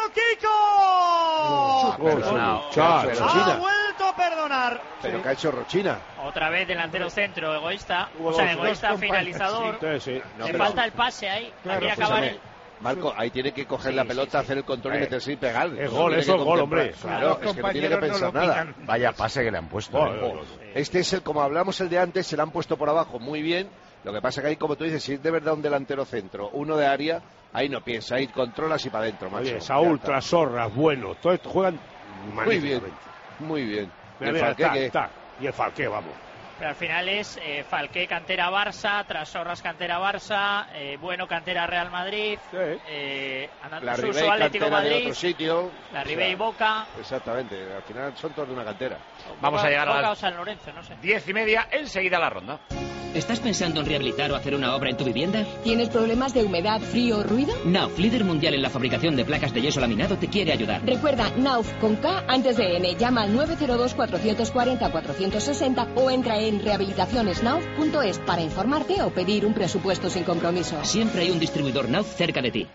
Kiko! Ha vuelto a perdonar. ¿Pero qué ha hecho Rochina? Otra vez delantero centro, egoísta. Egoísta finalizador. Le falta el pase ahí. Habría que acabar Marco, ahí tiene que coger la pelota, hacer el control y meterse y pegar. Es gol, eso es gol, hombre. Claro, es que no tiene que pensar nada. Vaya pase que le han puesto. Este es como hablamos el de antes, se le han puesto por abajo muy bien. Lo que pasa que ahí, como tú dices, si es de verdad un delantero centro, uno de área, ahí no piensa, ahí controlas y para adentro, macho. Oye, Saúl, Trasorras, bueno, todo esto juegan muy bien, muy bien. Y el Falqué, vamos. Pero al final es Falqué cantera Barça, Trasorras cantera Barça, Bueno cantera Real Madrid, la Ribey Atlético cantera Madrid, de otro sitio, la Ribey Boca. Exactamente, al final son todos de una cantera. Vamos a llegar a Boca las o San Lorenzo, no sé. 10:30, enseguida la ronda. ¿Estás pensando en rehabilitar o hacer una obra en tu vivienda? ¿Tienes problemas de humedad, frío o ruido? Nauf, líder mundial en la fabricación de placas de yeso laminado, te quiere ayudar. Recuerda, Nauf con K antes de N. Llama al 902-440-460 o entra en rehabilitacionesnauf.es para informarte o pedir un presupuesto sin compromiso. Siempre hay un distribuidor Nauf cerca de ti.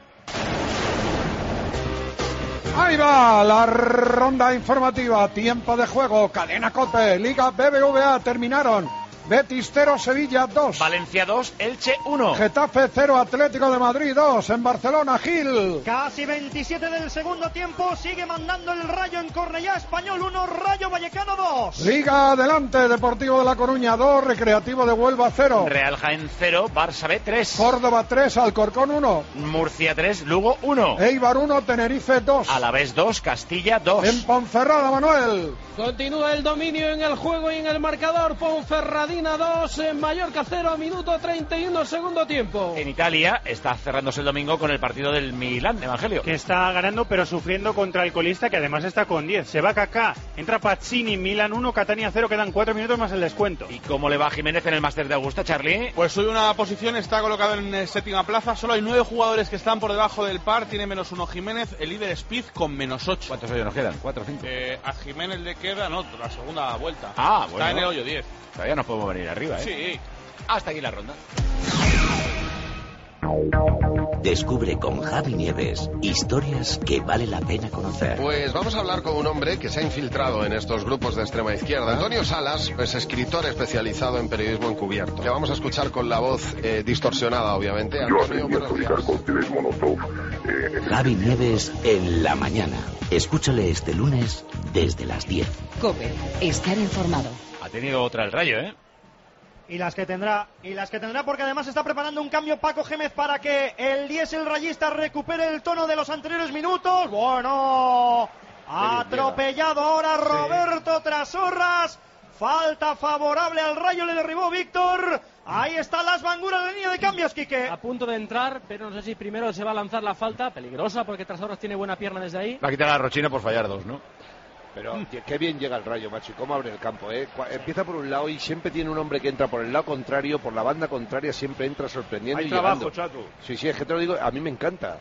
Ahí va la ronda informativa. Tiempo de juego. Cadena COPE. Liga BBVA. Terminaron. Betis 0, Sevilla 2. Valencia 2, Elche 1. Getafe 0, Atlético de Madrid 2. En Barcelona, Gil. Casi 27 del segundo tiempo. Sigue mandando el Rayo en Cornellá. Español 1, Rayo Vallecano 2. Liga adelante. Deportivo de La Coruña 2. Recreativo de Huelva 0. Real Jaén 0, Barça B 3. Córdoba 3, Alcorcón 1. Murcia 3, Lugo 1. Eibar 1, Tenerife 2. Alavés 2, Castilla 2. En Ponferrada, Manuel. Continúa el dominio en el juego y en el marcador. Ponferradina 2, en Mallorca 0, minuto 31, segundo tiempo. En Italia está cerrándose el domingo con el partido del Milán, Evangelio. Que está ganando pero sufriendo contra el colista, que además está con 10. Se va Kaká, entra Pazzini, Milan 1, Catania 0, quedan 4 minutos más el descuento. ¿Y cómo le va a Jiménez en el Máster de Augusta, Charlie? Pues sube una posición, está colocado en séptima plaza. Solo hay 9 jugadores que están por debajo del par. Tiene -1 Jiménez, el líder es Spieth con -8. ¿Cuántos hoyos nos quedan? ¿4 o 5? A Jiménez le queda, no, la segunda vuelta. Ah, bueno. Está en el hoyo 10. Todavía nos podemos venir arriba, ¿eh? Sí. Hasta aquí la ronda. Descubre con Javi Nieves historias que vale la pena conocer. Pues vamos a hablar con un hombre que se ha infiltrado en estos grupos de extrema izquierda. Antonio Salas es escritor especializado en periodismo encubierto. Le vamos a escuchar con la voz distorsionada, obviamente. Antonio, buenos días. Javi Nieves en la mañana. Escúchale este lunes desde las 10. COPE. Estar informado. Ha tenido otra el Rayo, ¿eh? Y las que tendrá porque además está preparando un cambio Paco Gémez para que el diésel rayista recupere el tono de los anteriores minutos. Bueno, atropellado ahora Roberto Trasorras. Falta favorable al Rayo, le derribó Víctor. Ahí está Las Bangura en la línea de cambios, Quique. A punto de entrar, pero no sé si primero se va a lanzar la falta, peligrosa porque Trasorras tiene buena pierna desde ahí. Va a quitar a Rochina por fallar 2, ¿no? Pero qué bien llega el Rayo, macho, y cómo abre el campo, ¿eh? Empieza por un lado y siempre tiene un hombre que entra por el lado contrario, por la banda contraria, siempre entra sorprendiendo. Hay y trabajo, llegando. chato. Sí, es que te lo digo, a mí me encanta.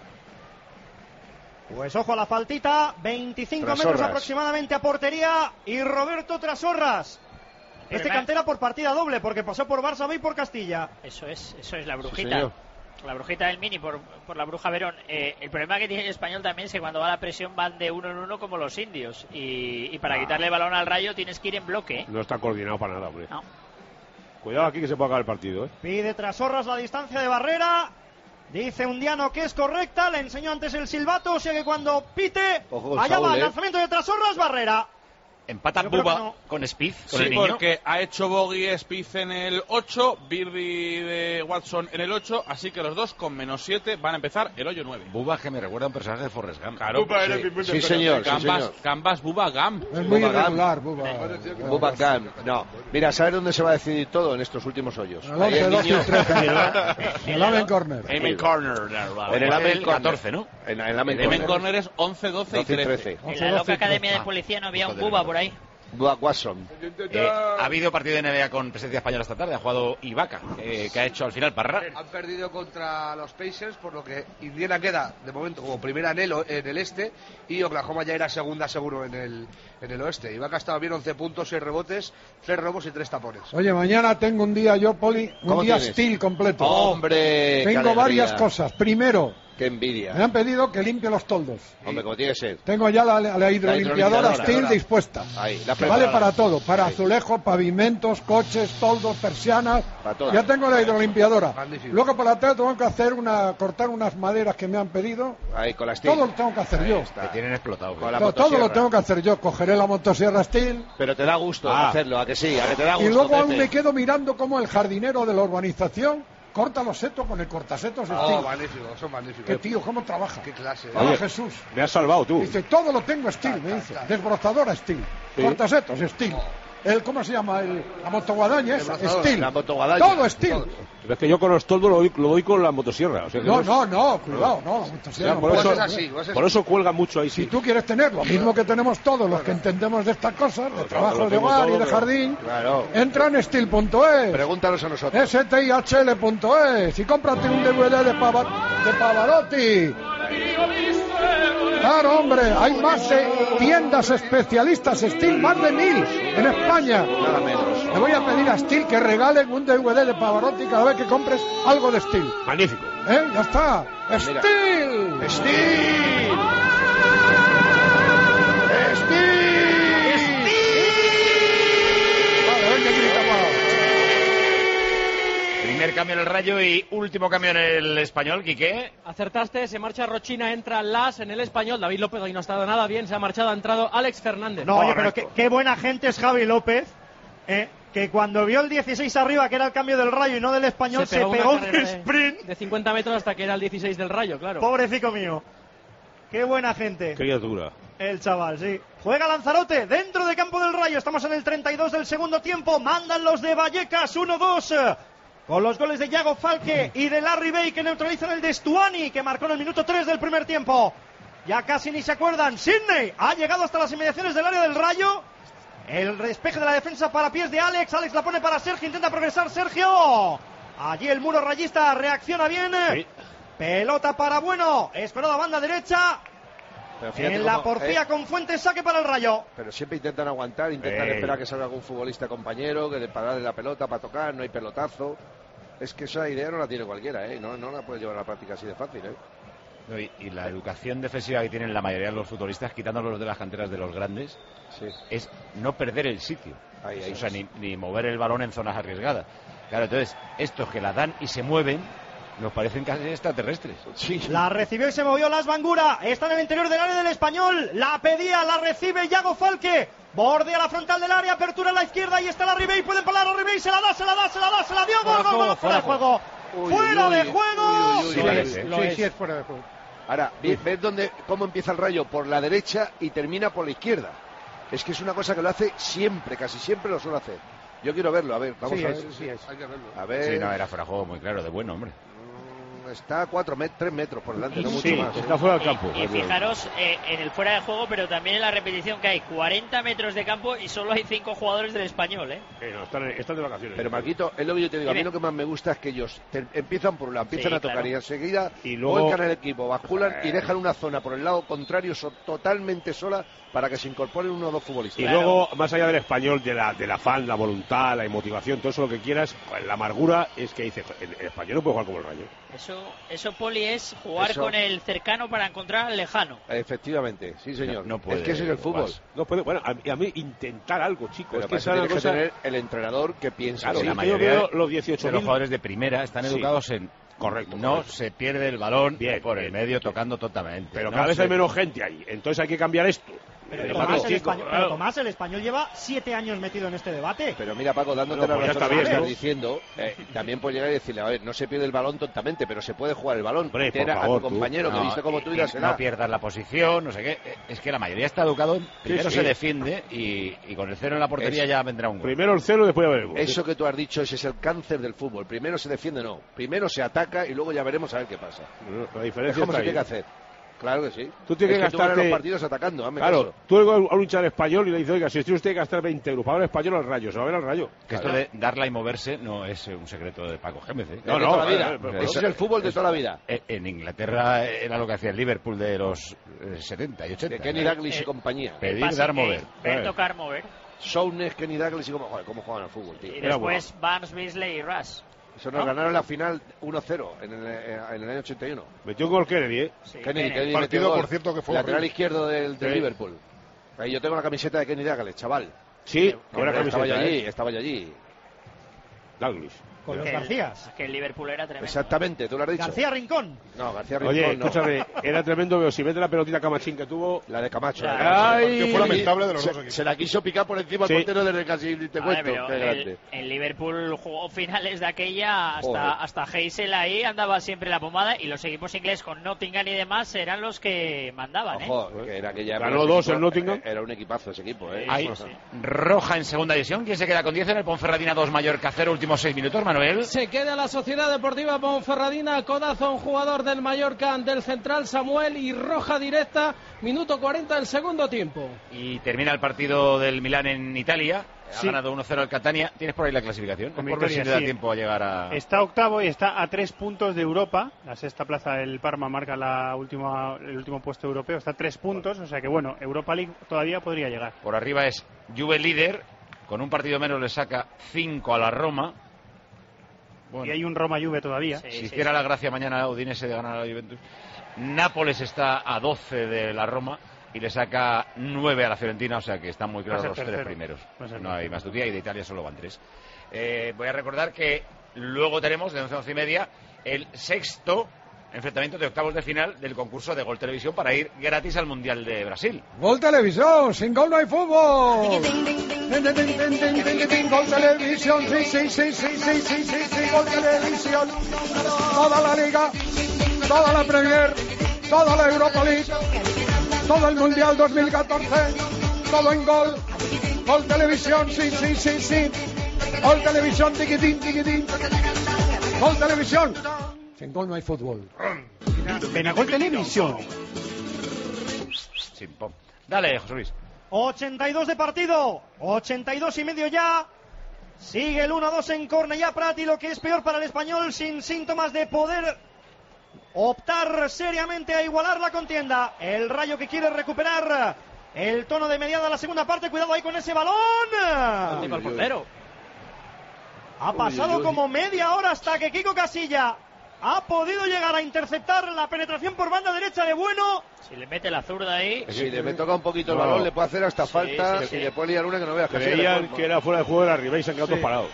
Pues ojo a la faltita, 25 Trasorras. metros aproximadamente a portería y Roberto Trasorras. Cantera por partida doble, porque pasó por Barça B y por Castilla. Eso es la brujita. Sí, la brujita del Mini por la bruja Verón. El problema que tiene el Español también es que cuando va la presión van de uno en uno como los indios. Y para quitarle el balón al Rayo tienes que ir en bloque. No está coordinado para nada, hombre. No. Cuidado aquí que se puede acabar el partido, ¿eh? Pide Trasorras la distancia de barrera. Dice Undiano que es correcta. Le enseñó antes el silbato. O sea que cuando pite, ojo, allá Saúl, va el lanzamiento de Trasorras, barrera. Empata Yo creo Buba que no. con Spieth, con Sí, el niño. porque ha hecho bogey Spieth en el 8, Birdie de Watson en el 8, así que los dos con -7 van a empezar el hoyo 9. Buba, que me recuerda a un personaje de Forrest Gump. Claro, Sí, señor, sí, señor. Gambas Bubba Gump. Es muy Buba irregular, Buba. Buba Gam. No, mira, ¿sabes dónde se va a decidir todo? En estos últimos hoyos. En el Ahí 11, el 12 niño- y 13. En el Amen Corner. Amen Corner. En el Amen Corner. 14, ¿no? En el Amen El Amen Corner. Corner es 11, 12 y 13. En la loca academia de policía no había un Buba por ahí. Buba Watson. Ha habido partido de NBA con presencia española esta tarde. Ha jugado Ibaka, que ha hecho al final Parra. Han perdido contra los Pacers, por lo que Indiana queda de momento como primera en el este y Oklahoma ya era segunda seguro en el oeste. Ibaka ha estado bien, 11 puntos, 6 rebotes, 3 robos y 3 tapones. Oye, mañana tengo un día yo, Poli, un ¿Cómo día tienes? steel completo. ¡Hombre! qué Tengo alegría. varias cosas. Primero, ¡Qué envidia! me han pedido que limpie los toldos. Hombre, como tiene que ser. Tengo ya la hidrolimpiadora hidrolimpiadora. steel dispuesta. Ahí, la Que vale preparada. para todo, para Ahí. azulejos, pavimentos, coches, toldos, persianas. Para todas. Ya tengo la hidrolimpiadora. Magnífico. Luego por la tarde tengo que hacer cortar unas maderas que me han pedido. Ahí, con la steel. Todo lo tengo que hacer yo. Que tienen explotado. Con la Todo motosierra. lo tengo que hacer yo. Cogeré la motosierra steel. Pero te da gusto hacerlo, ¿a que sí? ¿A que te da Y gusto, luego aún Pepe? me quedo mirando cómo el jardinero de la urbanización corta los setos con el cortasetos Oh, steel. magnífico, son magníficos. Qué tío, cómo trabaja. Qué clase. Hola, Oye, Jesús. Me has salvado tú. Dice, todo lo tengo steel, me dice. Desbrozadora steel. Cortasetos, Steel. ¿Cómo se llama? La motoguadaña esa, Steel. La motoguadaña. Todo Steel. Pero es que yo con los toldos lo doy con la motosierra. O sea que no, cuidado, no, la motosierra. Por eso cuelga mucho ahí. Si tú quieres tener lo mismo que tenemos todos los que entendemos de estas cosas, de trabajo de hogar y de jardín, entra en Steel.es. Pregúntanos a nosotros. STIHL.es y cómprate un DVD de Pavarotti. Claro, hombre, hay más tiendas especialistas Steel, más de 1000 en España. Nada menos. Le voy a pedir a Steel que regalen un DVD de Pavarotti cada vez que compres algo de Steel. Magnífico. Ya está. ¡Steel! ¡Steel! Primer cambio en el Rayo y último cambio en el Español, Quique. Acertaste, se marcha Rochina, entra Las en el Español. David López hoy no ha estado nada bien, se ha marchado, ha entrado Alex Fernández. No, oye, pero qué buena gente es Javi López, que cuando vio el 16 arriba, que era el cambio del Rayo y no del Español, se pegó un sprint de 50 metros hasta que era el 16 del Rayo, claro. Pobrecito mío. Qué buena gente. Qué criatura. El chaval, sí. Juega Lanzarote dentro de campo del Rayo. Estamos en el 32 del segundo tiempo. Mandan los de Vallecas 1-2. Con los goles de Yago Falque y de Larry Bay, que neutralizan el de Stuani, que marcó en el minuto 3 del primer tiempo. Ya casi ni se acuerdan. Sidney ha llegado hasta las inmediaciones del área del Rayo. El despeje de la defensa para pies de Alex. Alex la pone para Sergio. Intenta progresar Sergio. Allí el muro rayista reacciona bien. Sí. Pelota para Bueno. Esperada banda derecha. En la porfía con Fuentes, saque para el Rayo. Pero siempre intentan aguantar, intentan esperar que salga algún futbolista compañero, que para darle la pelota, para tocar, no hay pelotazo. Es que esa idea no la tiene cualquiera, no la puede llevar a la práctica así de fácil, No, y la educación defensiva que tienen la mayoría de los futbolistas, quitándolos de las canteras de los grandes, es no perder el sitio. O sea, ni mover el balón en zonas arriesgadas. Claro, entonces, estos que la dan y se mueven, nos parecen casi extraterrestres. Sí. La recibió y se movió Las Bangura. Está en el interior del área del Español. La pedía, la recibe Yago Falque. Bordea la frontal del área, apertura a la izquierda. Y está la Ribey, pueden parar a Ribey. Se la da, se la dio. Gol, fuera de juego. Fuera de juego. Sí, es fuera de juego. Ahora, ves cómo empieza el Rayo por la derecha y termina por la izquierda. Es que es una cosa que lo hace siempre, casi siempre lo suele hacer. Yo quiero verlo, a ver, vamos a ver. Hay que verlo. A ver. Sí, no, era fuera de juego muy claro, de bueno, hombre. Está a 3 metros por delante, no mucho más. Está fuera del campo. Y fijaros en el fuera de juego, pero también en la repetición, que hay 40 metros de campo y solo hay 5 jugadores del Español, No, están de vacaciones. Pero Marquito, es lo que yo te digo, a mí lo que más me gusta es que ellos empiezan por un lado, empiezan a tocar y enseguida vuelcan el equipo, basculan y dejan una zona por el lado contrario totalmente sola para que se incorporen 1 o 2 futbolistas. Y luego, más allá del Español, del afán, la voluntad, la motivación, todo eso lo que quieras, la amargura es que dice, el Español no puede jugar como el Rayo. Eso, Poli, es jugar con el cercano para encontrar al lejano. Efectivamente, sí señor. No puede, es que ese es el fútbol. No puede, bueno, a mí intentar algo, chicos. Pero es que tiene que tener el entrenador que piensa. Claro, sí, la mayoría de los 18.000 los jugadores de primera están educados en... Correcto. No se pierde el balón por el medio tocando totalmente. Pero cada vez hay menos gente ahí. Entonces hay que cambiar esto. Pero Tomás, el Español lleva 7 años metido en este debate. Pero mira, Paco, dándote la razón que estás diciendo, también puedes llegar y decirle, a ver, no se pierde el balón tontamente, pero se puede jugar el balón. A tu compañero que viste como tú dirás, no pierdas la posición, no sé qué. Es que la mayoría está educado en primero se defiende y con el 0 en la portería ya vendrá un gol. Primero el 0 y después ya veremos. Eso que tú has dicho, ese es el cáncer del fútbol. Primero se defiende, no. Primero se ataca y luego ya veremos a ver qué pasa. La diferencia es como se tiene que hacer. Claro que sí. Tú tienes que gastarte los partidos atacando. Claro, tú a un hincha del Español y le dices, oiga, si usted tiene que gastar 20 euros para ver al Español al Rayo, se va a ver al Rayo. Que esto de darla y moverse no es un secreto de Paco Gémez. No, toda la vida. Ese es el fútbol de toda la vida. En Inglaterra era lo que hacía el Liverpool de los 70 y 80. De Kenny Dalglish y compañía. Pedir, dar, mover. Ver, tocar, mover. Souness, Kenny Dalglish y cómo juegan al fútbol, tío. Y después Barnes, Beasley y Rush. Eso nos ganaron la final 1-0 en el año 81. Metió un gol Kennedy, Sí, Kennedy partido, por cierto, que fue lateral izquierdo del Liverpool. Ahí yo tengo la camiseta de Kenny Dalglish, chaval. Sí, estaba yo allí. Dalglish. Con los Garcías. Que el Liverpool era tremendo. Exactamente, tú lo has dicho. García Rincón. No, García Rincón. Oye, no. escúchame, era tremendo, pero si ves la pelotita Camachín que tuvo. La de Camacho. Ay, fue lamentable de los dos equipos. Se la quiso picar por encima al portero desde casi te cuento. El Liverpool jugó finales de aquella hasta Heysel ahí andaba siempre la pomada y los equipos ingleses con Nottingham y demás eran los que mandaban. Ojo, que era aquella. Ganó 2 el Nottingham. Era un equipazo ese equipo. Ahí, roja en segunda división. ¿Quién se queda con 10 en el Ponferradina 2 Mallorca 0? Últimos 6 minutos, Manuel. Se queda la Sociedad Deportiva Ponferradina, codazo a un jugador del Mallorca del central Samuel y roja directa, minuto 40 del segundo tiempo. Y termina el partido del Milán en Italia. Ha ganado 1-0 el Catania. ¿Tienes por ahí la clasificación? Por ver si le da tiempo a llegar a... Está octavo y está a 3 puntos de Europa. La sexta plaza del Parma marca el último puesto europeo. Está a 3 puntos, o sea que bueno, Europa League todavía podría llegar. Por arriba es Juve líder. Con un partido menos le saca 5 a la Roma. Bueno, y hay un Roma-Juve todavía. Si hiciera la gracia mañana a Udinese de ganar a la Juventus. Nápoles está a 12 de la Roma y le saca 9 a la Fiorentina, o sea que están muy claros los 3 primeros. No hay más duda y de Italia solo van 3. Voy a recordar que luego tenemos, de 11 a 11:30, el sexto enfrentamiento de octavos de final del concurso de Gol Televisión para ir gratis al Mundial de Brasil. Gol Televisión, sin gol no hay fútbol. Gol Televisión, sí, Gol Televisión. Toda la Liga, toda la Premier, toda la Europa League, todo el Mundial 2014, todo en gol. Gol Televisión, sí. Gol Televisión, tiquitín. Gol Televisión. Sin gol no hay fútbol. Benagol Televisión. Dale, José Luis. 82 de partido, 82 y medio ya. Sigue el 1-2 en Cornellà Prat y lo que es peor para el Español, sin síntomas de poder optar seriamente a igualar la contienda. El Rayo que quiere recuperar el tono de mediada a la segunda parte. Cuidado ahí con ese balón. Al portero. Ha pasado como media hora hasta que Kiko Casilla ha podido llegar a interceptar la penetración por banda derecha de Bueno. Si le mete la zurda ahí. Si le toca un poquito el balón, le puede hacer hasta falta y le puede liar una que no veas. Creían que era fuera de juego de la Ribey y se han quedado todos parados.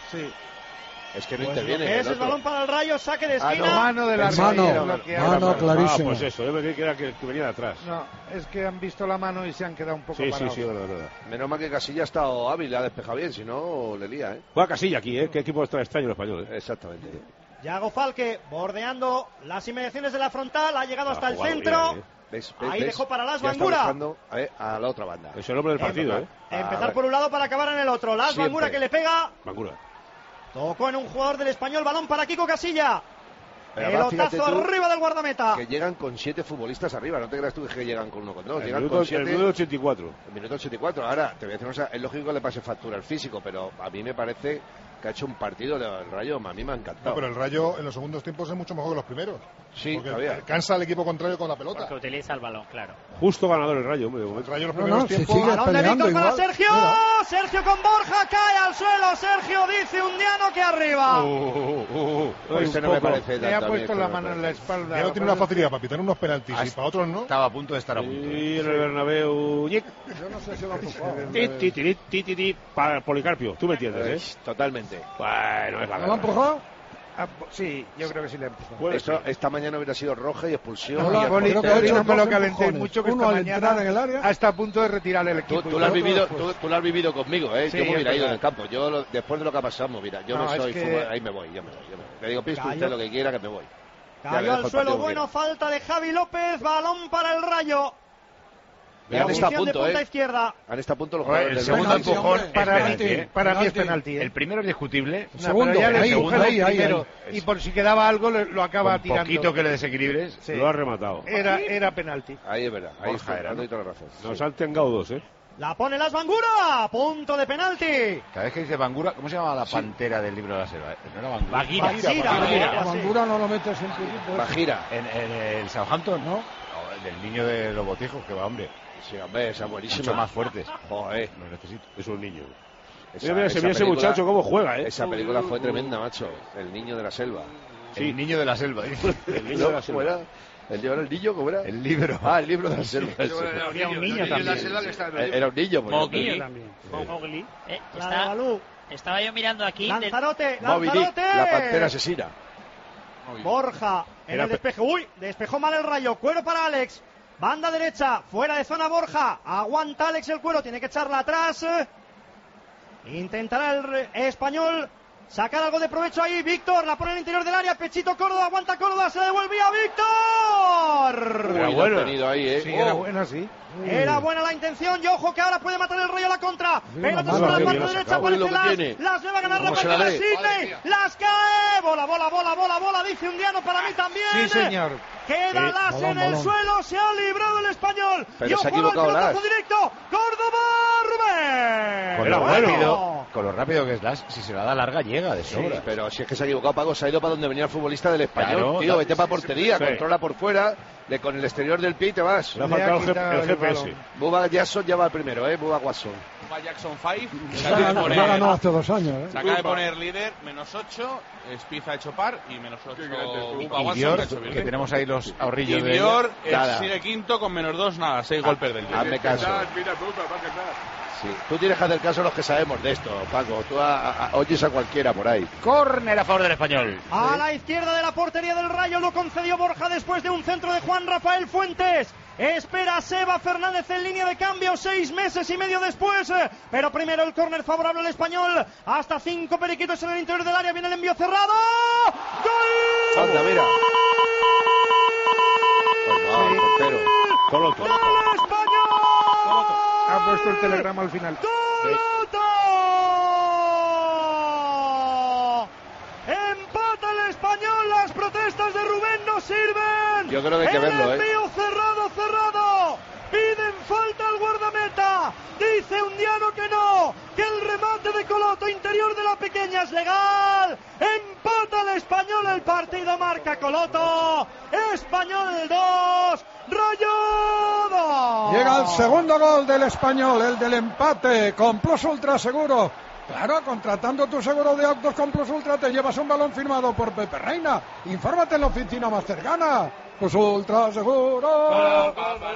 Es que no interviene. Es el balón para el Rayo, saque de esquina. Mano de la mano clarísimo. Pues eso, yo me creí que era que venía de atrás. No, es que han visto la mano y se han quedado un poco parados. Sí, verdad. Menos mal que Casilla ha estado hábil, le ha despejado bien, si no le lía, Juega Casilla aquí, Qué equipo está extraño el Español, Exactamente. Yago Falque bordeando las inmediaciones de la frontal, ha llegado hasta el centro. Bien, Ahí dejó para Las Bangura. A la otra banda. Es el hombre del partido, Empezar por un lado para acabar en el otro. Las Bangura que le pega. Bangura. Tocó en un jugador del Español, balón para Kiko Casilla. Pelotazo arriba del guardameta. Que llegan con 7 futbolistas arriba, no te creas tú que llegan con 1 con 2. Llegan minuto, con 7. El minuto 84. El minuto 84. Ahora, te voy a decir una cosa, es lógico que le pase factura al físico, pero a mí me parece que ha hecho un partido el Rayo, a mí me ha encantado. No, pero el Rayo en los segundos tiempos es mucho mejor que los primeros. Sí, porque cansa al equipo contrario con la pelota. Porque utiliza el balón, claro. Justo ganador el Rayo, hombre. El Rayo en los primeros tiempos. Balón de Víctor para Sergio. Sergio con Borja, cae al suelo. Sergio dice Undiano que arriba. Este no me parece Le ha puesto la mano en la espalda. Ya no tiene una facilidad para pitar unos penaltis y para otros no. Estaba a punto de estar a punto. Y en el Bernabéu. Yo no sé si lo ha Ti, para Policarpio. Tú me entiendes, Totalmente. Bueno, es la ¿No lo ha empujado? Sí, yo creo que sí le ha empujado. Esta mañana hubiera sido roja y expulsión. No me lo calenté mucho, que esta mañana en el área. hasta a punto de retirar el equipo. Tú lo has vivido conmigo, Sí, yo me hubiera ido en el campo. Yo después de lo que ha pasado, yo no soy que... ahí me voy. Le digo, pise usted lo que quiera, que me voy. Cayó al suelo, bueno, falta de Javi López, balón para el Rayo. Han estado a punto, izquierda. Han estado a punto los jugadores. El segundo empujón para mí es penalti. El primero es discutible. El segundo, ahí. Y por si quedaba algo lo acaba tirando. Un poquito que le desequilibres. Sí. Lo ha rematado. Era penalti. Ahí es verdad. Ahí está, dando toda la razón. Nos han tengado 2, La pone Las Bangura, punto de penalti. Cada vez que dice Bangura, ¿cómo se llama la pantera del libro de la selva? No era Bangura. Bagira. Bangura no lo metes en tu equipo. Bagira. En el Southampton, ¿no? Del niño de los botijos, que va, hombre. Sí, hombre, esa buenísima. Mucho más fuertes. Joder. Los necesito. Es un niño. Mira ese muchacho cómo juega, Esa película fue tremenda, macho. El niño de la selva. Sí. El niño de la selva. El niño de la selva. ¿El niño cómo era? El libro. El libro de la selva. Era un niño también. Era un niño. Mowgli. Estaba yo mirando aquí. Lanzarote, Moby Dick, la pantera asesina. Borja en el despeje. Uy, despejó mal el Rayo. Cuero para Alex. Banda derecha, fuera de zona Borja. Aguanta Alex el Cuero, tiene que echarla atrás. Intentará el Español sacar algo de provecho ahí. Víctor la pone en el interior del área. Pechito Córdoba, aguanta Córdoba, se devolvía Víctor. Era bueno ahí, Sí, era buena, sí. Era buena la intención y ojo que ahora puede matar el Rayo a la contra. Pelota sobre la parte derecha, aparece Las le va a ganar Rafael para Sidney. Las cae. Bola, dice Undiano, para mí también. Sí, señor. Queda Las en el suelo, se ha librado el Español. Pero se ha equivocado Las. Directo, Córdoba, Rubén. Con lo rápido que es Las, si se la da larga llega de sobra. Sí, pero si es que se ha equivocado, Paco, se ha ido para donde venía el futbolista del Español. Claro, tío, vete para portería, controla por fuera, con el exterior del pie y te vas. Le ha faltado el GPS. Bubba Jackson ya va el primero, Bubba Watson. Bubba Jackson 5. Ya ganó hace 2 años. Se acaba de poner líder, -8. Spiza ha hecho par y -8. Bubba Y Watson Dior, ha hecho bien. que tenemos ahí los ahorrillos y de Dior nada. sigue quinto con -2, nada, 6 golpes del Dior. Hazme caso. Sí. Tú tienes que hacer caso a los que sabemos de esto, Paco. Tú oyes a cualquiera por ahí. Córner a favor del Español. A la izquierda de la portería del Rayo lo concedió Borja después de un centro de Juan Rafael Fuentes. Espera Seba Fernández en línea de cambio 6 meses y medio después. Pero primero el córner favorable al Español. Hasta 5 periquitos en el interior del área. Viene el envío cerrado. ¡Gol! Anda, mira. ¡Gol! Portero. Coloto. ¡Gol Español! Ha puesto el telegrama al final. ¡Coloto! Empata el Español. Las protestas de Rubén no sirven. Yo creo que hay que verlo, El envío cerrado. Piden falta al guardameta. Dice Undiano que no. Que el remate de Coloto interior de la pequeña es legal. Empata el Español el partido. Marca Coloto. Español 2. Rayo 2. Llega el segundo gol del Español, el del empate, con Plus Ultra Seguro. Claro, contratando tu seguro de autos con Plus Ultra te llevas un balón firmado por Pepe Reina. Infórmate en la oficina más cercana. Plus Ultra Seguro.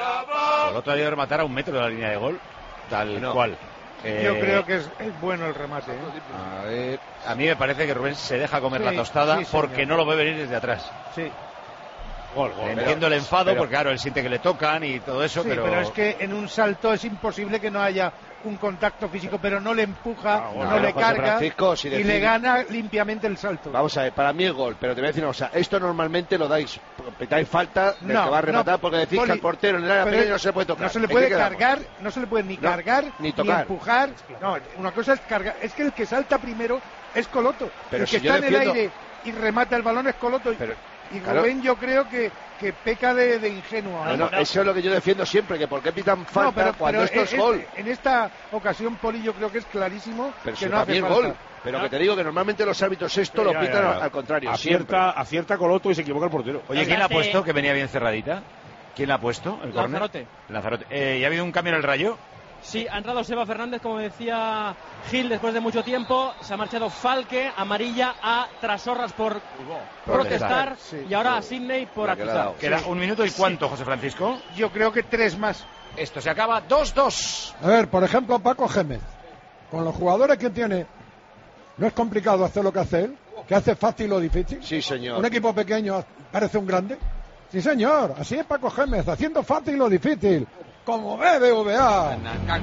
El otro día rematar a 1 metro de la línea de gol, tal cual. Yo creo que es bueno el remate. A ver, a mí me parece que Rubén se deja comer la tostada porque no lo ve venir desde atrás. Sí. Gol. Entiendo el enfado porque claro, él siente que le tocan y todo eso, sí, pero es que en un salto es imposible que no haya un contacto físico, pero no le empuja, no le carga y le gana limpiamente el salto. Vamos a ver, para mí es gol, pero te voy a decir una cosa, esto normalmente lo dais, petáis falta del que va a rematar porque decís que el portero en el área pequeña no se puede tocar. No se le puede cargar, no se le puede ni cargar, ni tocar, ni empujar. No, una cosa es cargar, es que el que salta primero es Coloto, pero el que está en el aire y remata el balón es Coloto. Y Rubén yo creo que peca de ingenuo. Eso es lo que yo defiendo siempre, que por qué pitan falta cuando esto es gol. En esta ocasión, Poli, yo creo que es clarísimo pero que no hace falta. Gol. Pero que te digo que normalmente los árbitros esto lo pitan al contrario. Acierta Coloto y se equivoca el portero. Oye, ¿quién la ha puesto que venía bien cerradita? ¿Quién la ha puesto? ¿El Lanzarote. ¿Y ha habido un cambio en el Rayo? Sí, ha entrado Seba Fernández, como decía Gil, después de mucho tiempo. Se ha marchado Falque, amarilla a Trasorras por protestar y ahora a Sidney por acusar. Queda 1 minuto y cuánto, José Francisco. Yo creo que 3 más. Esto se acaba 2-2. A ver, por ejemplo, Paco Gémez. Con los jugadores que tiene, ¿no es complicado hacer lo que hace él? ¿Que hace fácil o difícil? Sí, señor. ¿Un equipo pequeño parece un grande? Sí, señor. Así es Paco Gémez, haciendo fácil o difícil. Como BBVA,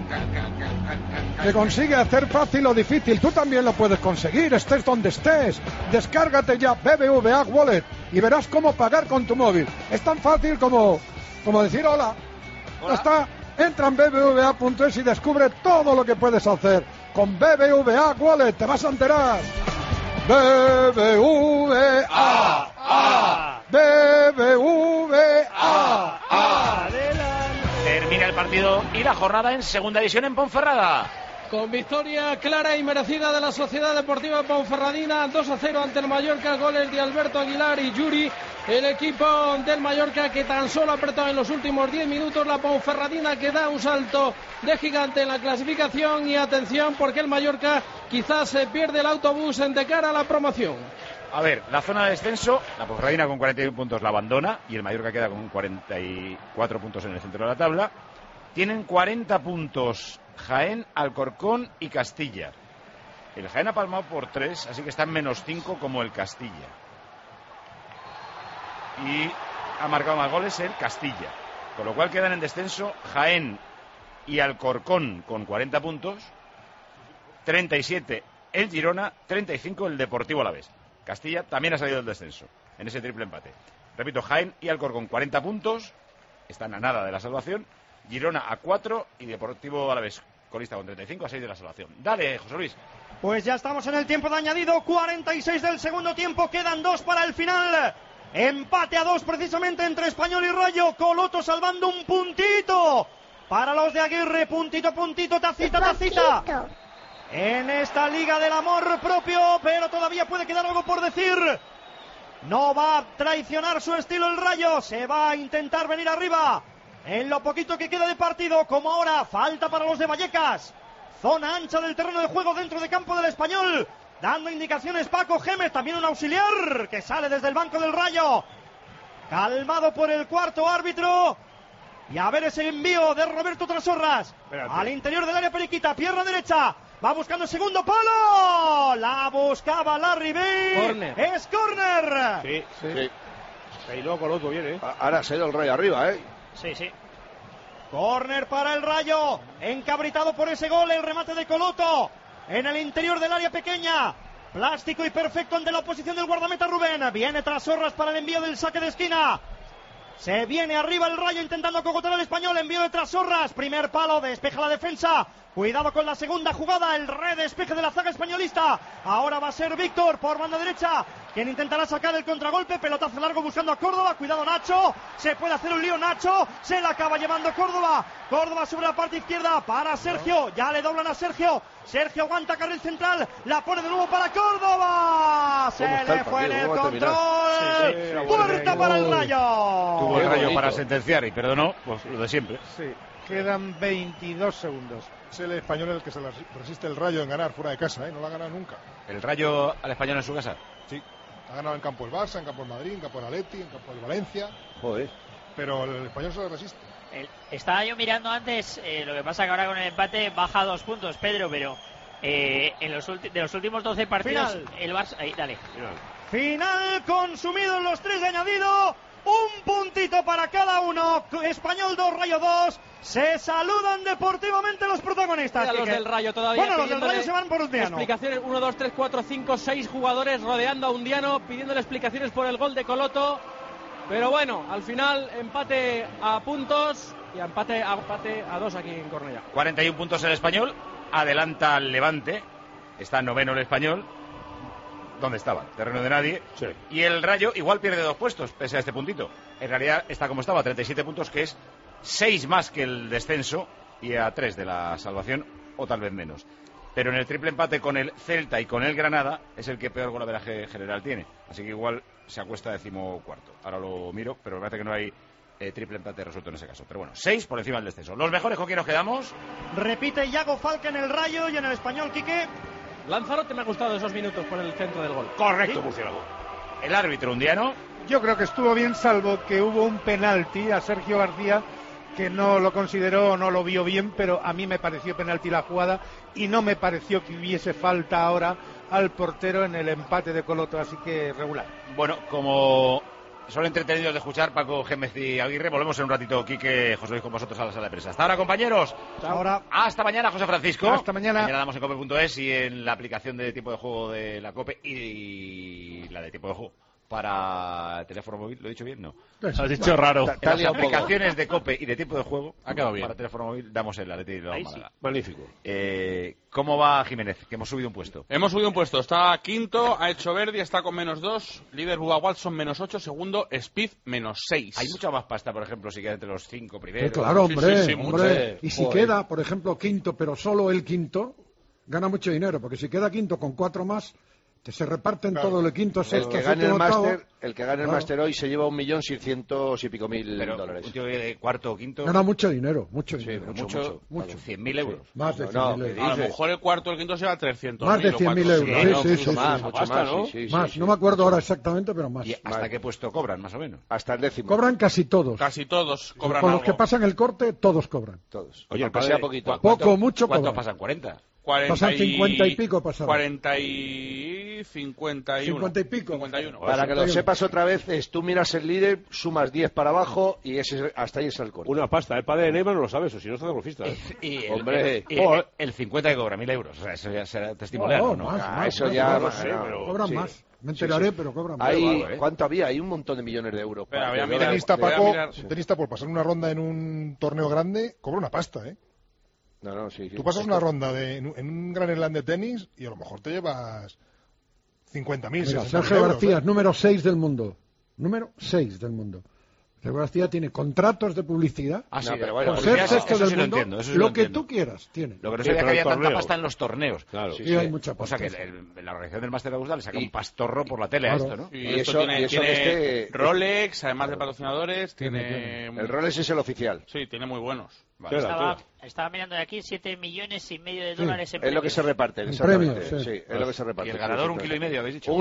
que consigue hacer fácil o difícil. Tú también lo puedes conseguir, estés donde estés. Descárgate ya BBVA Wallet y verás cómo pagar con tu móvil. Es tan fácil como decir hola. Ya está. Entra en bbva.es y descubre todo lo que puedes hacer. Con BBVA Wallet te vas a enterar. BBVA. BBVA. Termina el partido y la jornada en segunda división en Ponferrada. Con victoria clara y merecida de la Sociedad Deportiva Ponferradina, 2-0 ante el Mallorca, goles de Alberto Aguilar y Yuri. El equipo del Mallorca que tan solo ha apretado en los últimos 10 minutos, la Ponferradina que da un salto de gigante en la clasificación. Y atención, porque el Mallorca quizás se pierde el autobús de cara a la promoción. A ver, la zona de descenso, la Ponferradina con 41 puntos la abandona y el Mallorca queda con 44 puntos en el centro de la tabla. Tienen 40 puntos Jaén, Alcorcón y Castilla. El Jaén ha palmado por 3, así que está en -5 como el Castilla. Y ha marcado más goles el Castilla. Con lo cual quedan en descenso Jaén y Alcorcón con 40 puntos, 37 el Girona, 35 el Deportivo Alavés. Castilla también ha salido del descenso en ese triple empate. Repito, Jaén y Alcorcón 40 puntos, están a nada de la salvación. Girona a 4 y Deportivo Alavés colista con 35 a 6 de la salvación. Dale, José Luis. Pues ya estamos en el tiempo de añadido, 46 del segundo tiempo, quedan 2 para el final. Empate a 2 precisamente entre Español y Rayo. Coloto salvando un puntito para los de Aguirre. Puntito, tacita. En esta liga del amor propio, pero todavía puede quedar algo por decir. No va a traicionar su estilo el Rayo. Se va a intentar venir arriba en lo poquito que queda de partido. Como ahora, falta para los de Vallecas. Zona ancha del terreno de juego dentro de campo del Español. Dando indicaciones Paco Gémez, también un auxiliar que sale desde el banco del Rayo. Calmado por el cuarto árbitro. Y a ver ese envío de Roberto Trasorras. Al interior del área periquita, pierna derecha. Va buscando el segundo palo. La buscaba Larry Bale. Es córner. Sí. Ahí luego Coloto viene. Ahora se ha ido el Rayo arriba, ¿eh? Sí. Córner para el Rayo. Encabritado por ese gol, el remate de Coloto. En el interior del área pequeña. Plástico y perfecto ante la oposición del guardameta Rubén. Viene Trasorras para el envío del saque de esquina. Se viene arriba el Rayo intentando acogotar al Español. Envío de Trasorras. Primer palo, despeja la defensa. Cuidado con la segunda jugada. El redespeje de la zaga españolista. Ahora va a ser Víctor por banda derecha, quien intentará sacar el contragolpe. Pelotazo largo buscando a Córdoba. Cuidado Nacho. Se puede hacer un lío Nacho. Se la acaba llevando Córdoba. Córdoba sobre la parte izquierda para Sergio. Ya le doblan a Sergio. Sergio aguanta carril central. La pone de nuevo para Córdoba. Se le fue en el control. Puerta para el Rayo. Tuvo el Rayo para sentenciar y perdonó, pues lo de siempre. Sí. Quedan 22 segundos. Es el Español el que se resiste el Rayo en ganar fuera de casa, ¿eh? No lo ha ganado nunca. ¿El Rayo al Español en su casa? Sí. Ha ganado en campo el Barça, en campo el Madrid, en campo el Atleti, en campo el Valencia. Joder. Pero el Español se lo resiste. Estaba yo mirando antes, lo que pasa que ahora con el empate baja 2 puntos, Pedro, pero de los últimos 12 partidos, Final. el Barça... Ahí, dale. Final consumido en los 3 de añadido. Un puntito para cada uno. Español 2, Rayo 2. Se saludan deportivamente los protagonistas. Los del Rayo todavía. Bueno, los del Rayo se van por Undiano. Explicaciones: 1, 2, 3, 4, 5, 6 jugadores rodeando a Undiano, pidiéndole explicaciones por el gol de Coloto. Pero bueno, al final empate a puntos y empate a 2 aquí en Cornellá. 41 puntos el Español, adelanta al Levante, está noveno el Español, donde estaba, terreno de nadie, sí. Y el Rayo igual pierde 2 puestos, pese a este puntito. En realidad está como estaba, 37 puntos, que es 6 más que el descenso y a 3 de la salvación, o tal vez menos. Pero en el triple empate con el Celta y con el Granada es el que peor golaveraje general tiene, así que igual se acuesta 14º. Ahora lo miro, pero me parece que no hay triple empate resuelto en ese caso. Pero bueno, 6 por encima del descenso. ¿Los mejores con quién nos quedamos? Repite Iago Falque en el Rayo y en el Español, Quique. Lanzarote me ha gustado esos minutos por el centro del gol. Correcto, Murciélago. El árbitro Undiano. Yo creo que estuvo bien, salvo que hubo un penalti a Sergio García que no lo consideró, no lo vio bien, pero a mí me pareció penalti la jugada y no me pareció que hubiese falta ahora al portero en el empate de Coloto, así que regular. Bueno, como son entretenidos de escuchar Paco Gémez y Aguirre, volvemos en un ratito, Quique, José Luis, con vosotros a la sala de prensa. Hasta ahora, compañeros. Ahora. Hasta mañana, José Francisco. Hasta mañana. Mañana damos en cope.es y en la aplicación de tiempo de juego de la COPE y la de tiempo de juego para el teléfono móvil. ¿Lo he dicho bien? No. Has dicho raro. Las aplicaciones de COPE y de tiempo de juego ha quedado bien. Para teléfono móvil damos el Atleti y la Málaga. Magnífico. ¿Cómo va Jiménez? Que hemos subido un puesto. Hemos subido un puesto. Está quinto, ha hecho Verdi, está con -2. Líder Bubba Watson -8. Segundo, Speed -6. Hay mucha más pasta, por ejemplo, si queda entre los 5 primeros. Claro, hombre. Sí, hombre. Y si queda, por ejemplo, quinto, pero solo el quinto, gana mucho dinero. Porque si queda quinto con 4 más, que se reparten todo el quinto, el que gane el máster hoy se lleva 1.600.000 y pico dólares. Un tío de cuarto o quinto gana mucho dinero, mucho. 100.000 euros. Más de 100.000 euros. A lo mejor el cuarto o el quinto se lleva 300.000. Más de 100.000 euros. Sí, más. No me acuerdo ahora exactamente, pero más. ¿Y hasta qué puesto cobran, más o menos? Hasta el 10º. Cobran casi todos. Casi todos cobran Con algo. los que pasan el corte, todos cobran. Todos. Oye, pasea poquito. Poco, mucho ¿Cuánto cobran. pasan? ¿40? Pasan 50 y pico, pasaron. 40 y 51. 50 y pico. 51. Para que lo sepas otra vez, tú miras el líder, sumas 10 para abajo y hasta ahí es el corte. Una pasta, el padre de Neymar no lo sabe, eso, si no está de golfista. Y Hombre, el 50 que cobra 1.000 euros. O sea, eso ya será testimonial, ¿no? Eso ya... No sé, pero cobran más. Me enteraré, pero cobran más. ¿Cuánto había? Hay un montón de millones de euros. Un tenista, Paco, un tenista por pasar una ronda en un torneo grande, cobra una pasta, ¿eh? No, sí. Tú pasas una ronda en un Gran Slam de tenis y a lo mejor te llevas 50.000. Sergio García es número 6 del mundo. Número 6 del mundo. Sergio García tiene contratos de publicidad. Sí, pero bueno, por ser sexto del sí mundo, entiendo, lo que tú quieras tiene. Lo que no sabía es que había tanta pasta en los torneos. Claro. Sí, hay mucha pasta. O sea que la organización del Máster de Augusta le saca un pastorro por la tele a esto, ¿no? Y esto tiene Rolex, además de patrocinadores, tiene... El Rolex es el oficial. Sí, tiene muy buenos. Vale. Estaba mirando de aquí 7,5 millones de dólares en premios. Es lo que se reparte, exactamente. Sí, es lo que se reparte. Y el ganador 1,5 kg, habéis dicho.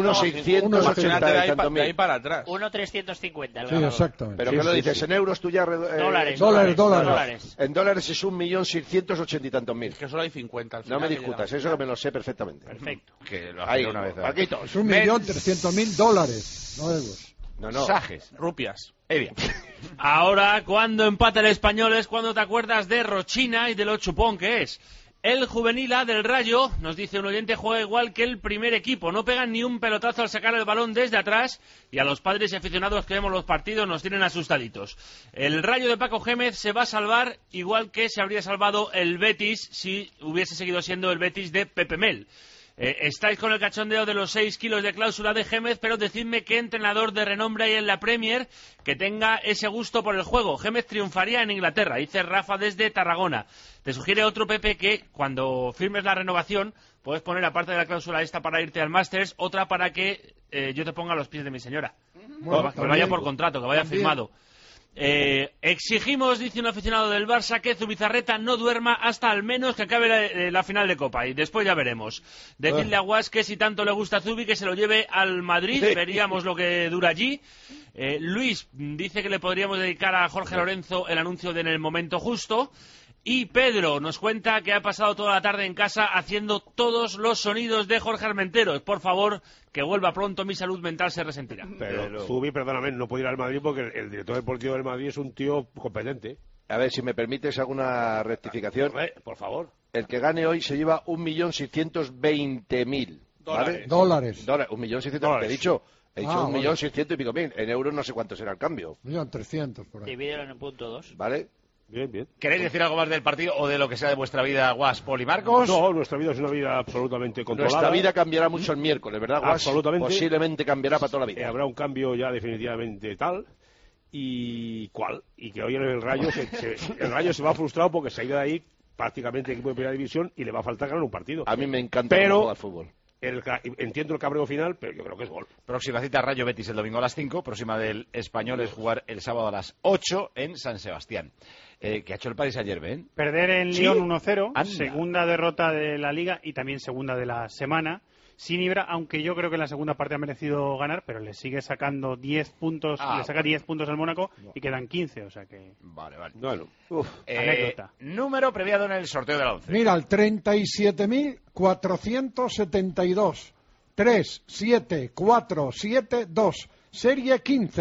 1,680 de ahí para atrás. 1,350 Sí, exactamente. ¿Pero qué lo dices? ¿En euros tú ya...? Dólares. En dólares es 1.680.000 y tantos mil. Que solo hay 50 al No me final, discutas, eso me lo sé perfectamente. Perfecto. Que lo Ahí, una vez. Paquitos. 1.300.000 dólares, no euros. No. Sajes. Rupias. Evia. Ahora, cuando empata el Español es cuando te acuerdas de Rochina y de lo chupón que es. El juvenil A del Rayo, nos dice un oyente, juega igual que el primer equipo. No pegan ni un pelotazo al sacar el balón desde atrás y a los padres y aficionados que vemos los partidos nos tienen asustaditos. El Rayo de Paco Gémez se va a salvar igual que se habría salvado el Betis si hubiese seguido siendo el Betis de Pepe Mel. Estáis con el cachondeo de los 6 kilos de cláusula de Gémez, pero decidme qué entrenador de renombre hay en la Premier que tenga ese gusto por el juego. Gémez triunfaría en Inglaterra, dice Rafa desde Tarragona. Te sugiere otro Pepe que cuando firmes la renovación puedes poner, aparte de la cláusula esta para irte al Masters, otra para que yo te ponga a los pies de mi señora. Bueno, que vaya por contrato, que vaya firmado. Exigimos, dice un aficionado del Barça, que Zubizarreta no duerma hasta al menos que acabe la final de Copa y después ya veremos. Decidle a Guas que si tanto le gusta a Zubi que se lo lleve al Madrid, veríamos lo que dura allí. Luis dice que le podríamos dedicar a Jorge Lorenzo el anuncio de En el momento justo. Y Pedro nos cuenta que ha pasado toda la tarde en casa haciendo todos los sonidos de Jorge Armenteros. Por favor, que vuelva pronto, mi salud mental se resentirá. Pero Zubi, perdóname, no puede ir al Madrid porque el director deportivo del Madrid es un tío competente. A ver, si me permites alguna rectificación. Por favor. El que gane hoy se lleva 1.620.000. ¿Vale? Dólares. 1.620.000. Te he dicho 1.600.000 y pico mil. En euros no sé cuánto será el cambio. 1.300.000 por ahí. Divídelo en punto 2. ¿Vale? Bien. ¿Queréis decir algo más del partido o de lo que sea de vuestra vida, Guas, Poli, Marcos? No, nuestra vida es una vida absolutamente controlada. Nuestra vida cambiará mucho el miércoles, ¿verdad, Guas? Absolutamente. Posiblemente cambiará para toda la vida. Habrá un cambio ya definitivamente tal. ¿Y cuál? Y que hoy en el Rayo el Rayo se va frustrado porque se ha ido de ahí prácticamente equipo de primera división y le va a faltar ganar un partido. A mí me encanta jugar fútbol. Entiendo el cabreo final, pero yo creo que es gol. Próxima cita Rayo Betis el domingo a las 5. Próxima del Español es jugar el sábado a las 8 en San Sebastián. ¿Qué ha hecho el Paris Saint-Germain? Perder en ¿Sí? Lyon 1-0, Anda. segunda derrota de la Liga y también segunda de la semana. Sin Ibra, aunque yo creo que en la segunda parte ha merecido ganar, pero le sigue sacando 10 puntos, le saca 10 puntos al Mónaco y quedan 15, o sea que... Vale. Bueno, anécdota. Número premiado en el sorteo de la 11. Mira, el 37.472. 37472. Serie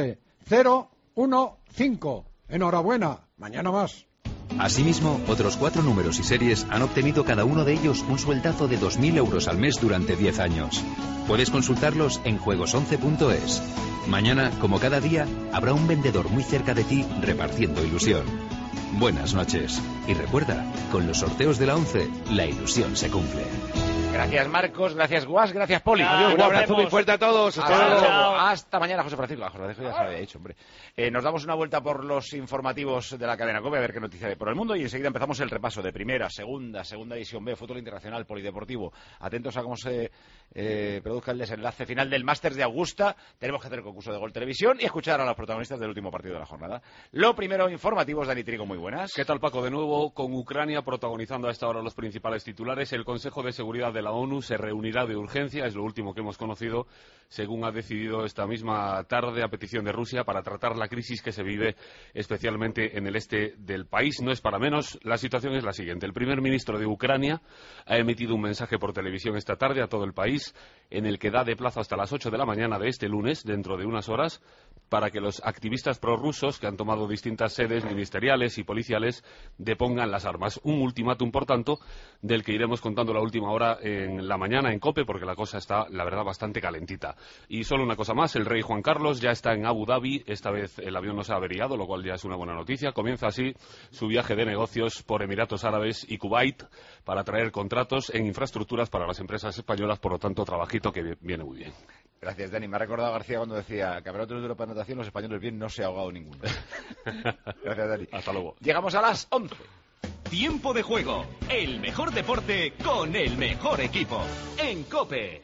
15015. Enhorabuena. Mañana más. Asimismo, otros 4 números y series han obtenido cada uno de ellos un sueldazo de 2.000 euros al mes durante 10 años. Puedes consultarlos en juegos11.es. Mañana, como cada día, habrá un vendedor muy cerca de ti repartiendo ilusión. Buenas noches. Y recuerda, con los sorteos de la 11, la ilusión se cumple. Gracias, Marcos. Gracias, Guas. Gracias, Poli. Adiós, un abrazo muy fuerte a todos. Hasta mañana, José Francisco. Ya se lo había dicho, hombre. Nos damos una vuelta por los informativos de la cadena COPE a ver qué noticia hay por el mundo y enseguida empezamos el repaso de primera, segunda división B, fútbol internacional, polideportivo. Atentos a cómo se produzca el desenlace final del Masters de Augusta. Tenemos que hacer el concurso de Gol Televisión y escuchar a los protagonistas del último partido de la jornada. Lo primero, informativos, Dani Trigo, muy buenas. ¿Qué tal, Paco? De nuevo, con Ucrania protagonizando a esta hora los principales titulares, el Consejo de Seguridad de la la ONU se reunirá de urgencia, es lo último que hemos conocido, según ha decidido esta misma tarde a petición de Rusia para tratar la crisis que se vive especialmente en el este del país. No es para menos, la situación es la siguiente. El primer ministro de Ucrania ha emitido un mensaje por televisión esta tarde a todo el país en el que da de plazo hasta las 8 de la mañana de este lunes, dentro de unas horas, para que los activistas prorrusos que han tomado distintas sedes ministeriales y policiales depongan las armas. Un ultimátum, por tanto, del que iremos contando la última hora en la mañana en COPE, porque la cosa está, la verdad, bastante calentita. Y solo una cosa más, el rey Juan Carlos ya está en Abu Dhabi, esta vez el avión no se ha averiado, lo cual ya es una buena noticia. Comienza así su viaje de negocios por Emiratos Árabes y Kuwait para traer contratos en infraestructuras para las empresas españolas, por lo tanto, trabajito que viene muy bien. Gracias, Dani. Me ha recordado García cuando decía que habrá otros de Europa de natación, los españoles bien, no se ha ahogado ninguno. Gracias, Dani. Hasta luego. Llegamos a las 11. Tiempo de juego, el mejor deporte con el mejor equipo. En COPE.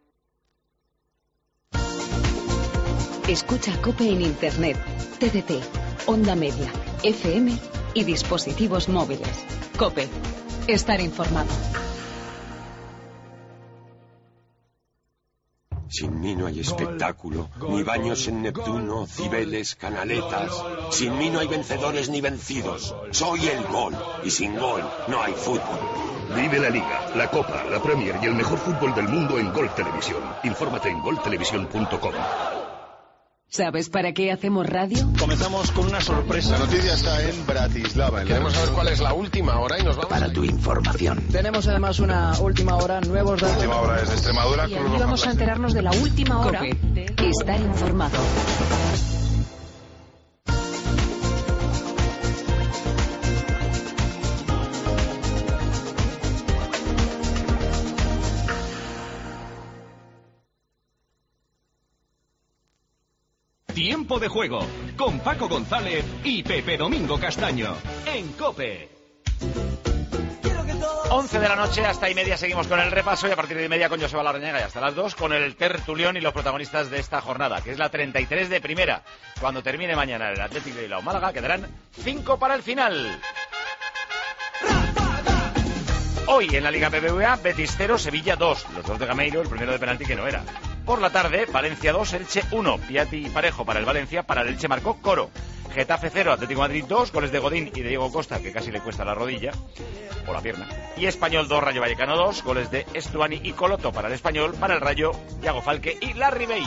Escucha COPE en Internet, TDT, Onda Media, FM y dispositivos móviles. COPE. Estar informado. Sin mí no hay espectáculo, ni baños en Neptuno, Cibeles, canaletas. Sin mí no hay vencedores ni vencidos. Soy el gol, y sin gol no hay fútbol. Vive la Liga, la Copa, la Premier y el mejor fútbol del mundo en Gol Televisión. Infórmate en goltelevisión.com. ¿Sabes para qué hacemos radio? Comenzamos con una sorpresa. La noticia está en Bratislava. Queremos saber cuál es la última hora y nos vamos. Para tu información. Tenemos además una última hora, nuevos datos. La última hora es de Extremadura. Y aquí vamos a enterarnos de la última hora. COPE. Estar informado. Tiempo de juego con Paco González y Pepe Domingo Castaño en COPE. 11 de la noche, hasta y media seguimos con el repaso y a partir de media con Joseba Larrañaga y hasta las 2 con el tertulión y los protagonistas de esta jornada, que es la 33 de primera. Cuando termine mañana el Athletic de Bilbao Málaga quedarán 5 para el final. Hoy en la Liga BBVA, Betis 0, Sevilla 2, los dos de Gameiro, el primero de penalti que no era. Por la tarde, Valencia 2, Elche 1, Piatti y Parejo para el Valencia, para el Elche marcó Coro. Getafe 0, Atlético de Madrid 2, goles de Godín y de Diego Costa, que casi le cuesta la rodilla, o la pierna. Y Español 2, Rayo Vallecano 2, goles de Estuani y Coloto para el Español, para el Rayo, Iago Falque y Larry Bey.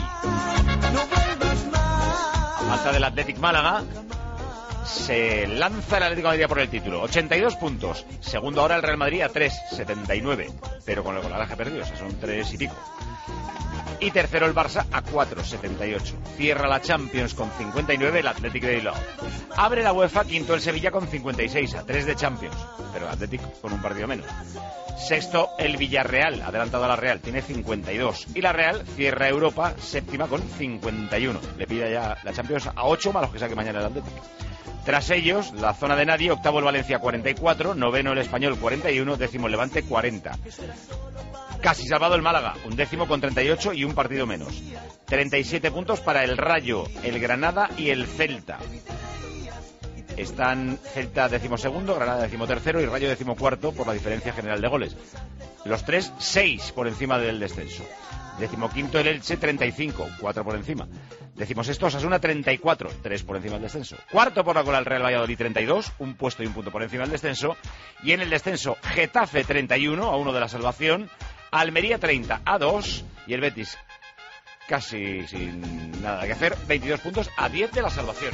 A falta del Athletic Málaga, se lanza el Atlético de Madrid por el título, 82 puntos. Segundo ahora el Real Madrid a 3, 79, pero con el golaje perdido, o sea, son 3 y pico. Y tercero el Barça a 4, 78. Cierra la Champions con 59 el Athletic de Bilbao. Abre la UEFA, quinto el Sevilla con 56, a 3 de Champions, pero el Athletic con un partido menos. Sexto el Villarreal, adelantado a la Real, tiene 52. Y la Real cierra Europa, séptima con 51. Le pide ya la Champions a 8 más los que saque mañana el Athletic. Tras ellos, la zona de nadie, octavo el Valencia 44, noveno el Español 41, décimo el Levante 40. Casi salvado el Málaga, un décimo con 38 y un partido menos. 37 puntos para el Rayo, el Granada y el Celta. Están Celta decimosegundo, Granada decimotercero y Rayo decimocuarto por la diferencia general de goles. Los tres, 6 por encima del descenso. Decimoquinto el Elche, 35, 4 por encima. Decimosexto Osasuna, 34, 3 por encima del descenso. Cuarto por la cola el Real Valladolid, 32, un puesto y un punto por encima del descenso. Y en el descenso, Getafe, 31, a 1 de la salvación. Almería 30 a 2 y el Betis casi sin nada que hacer, 22 puntos a 10 de la salvación.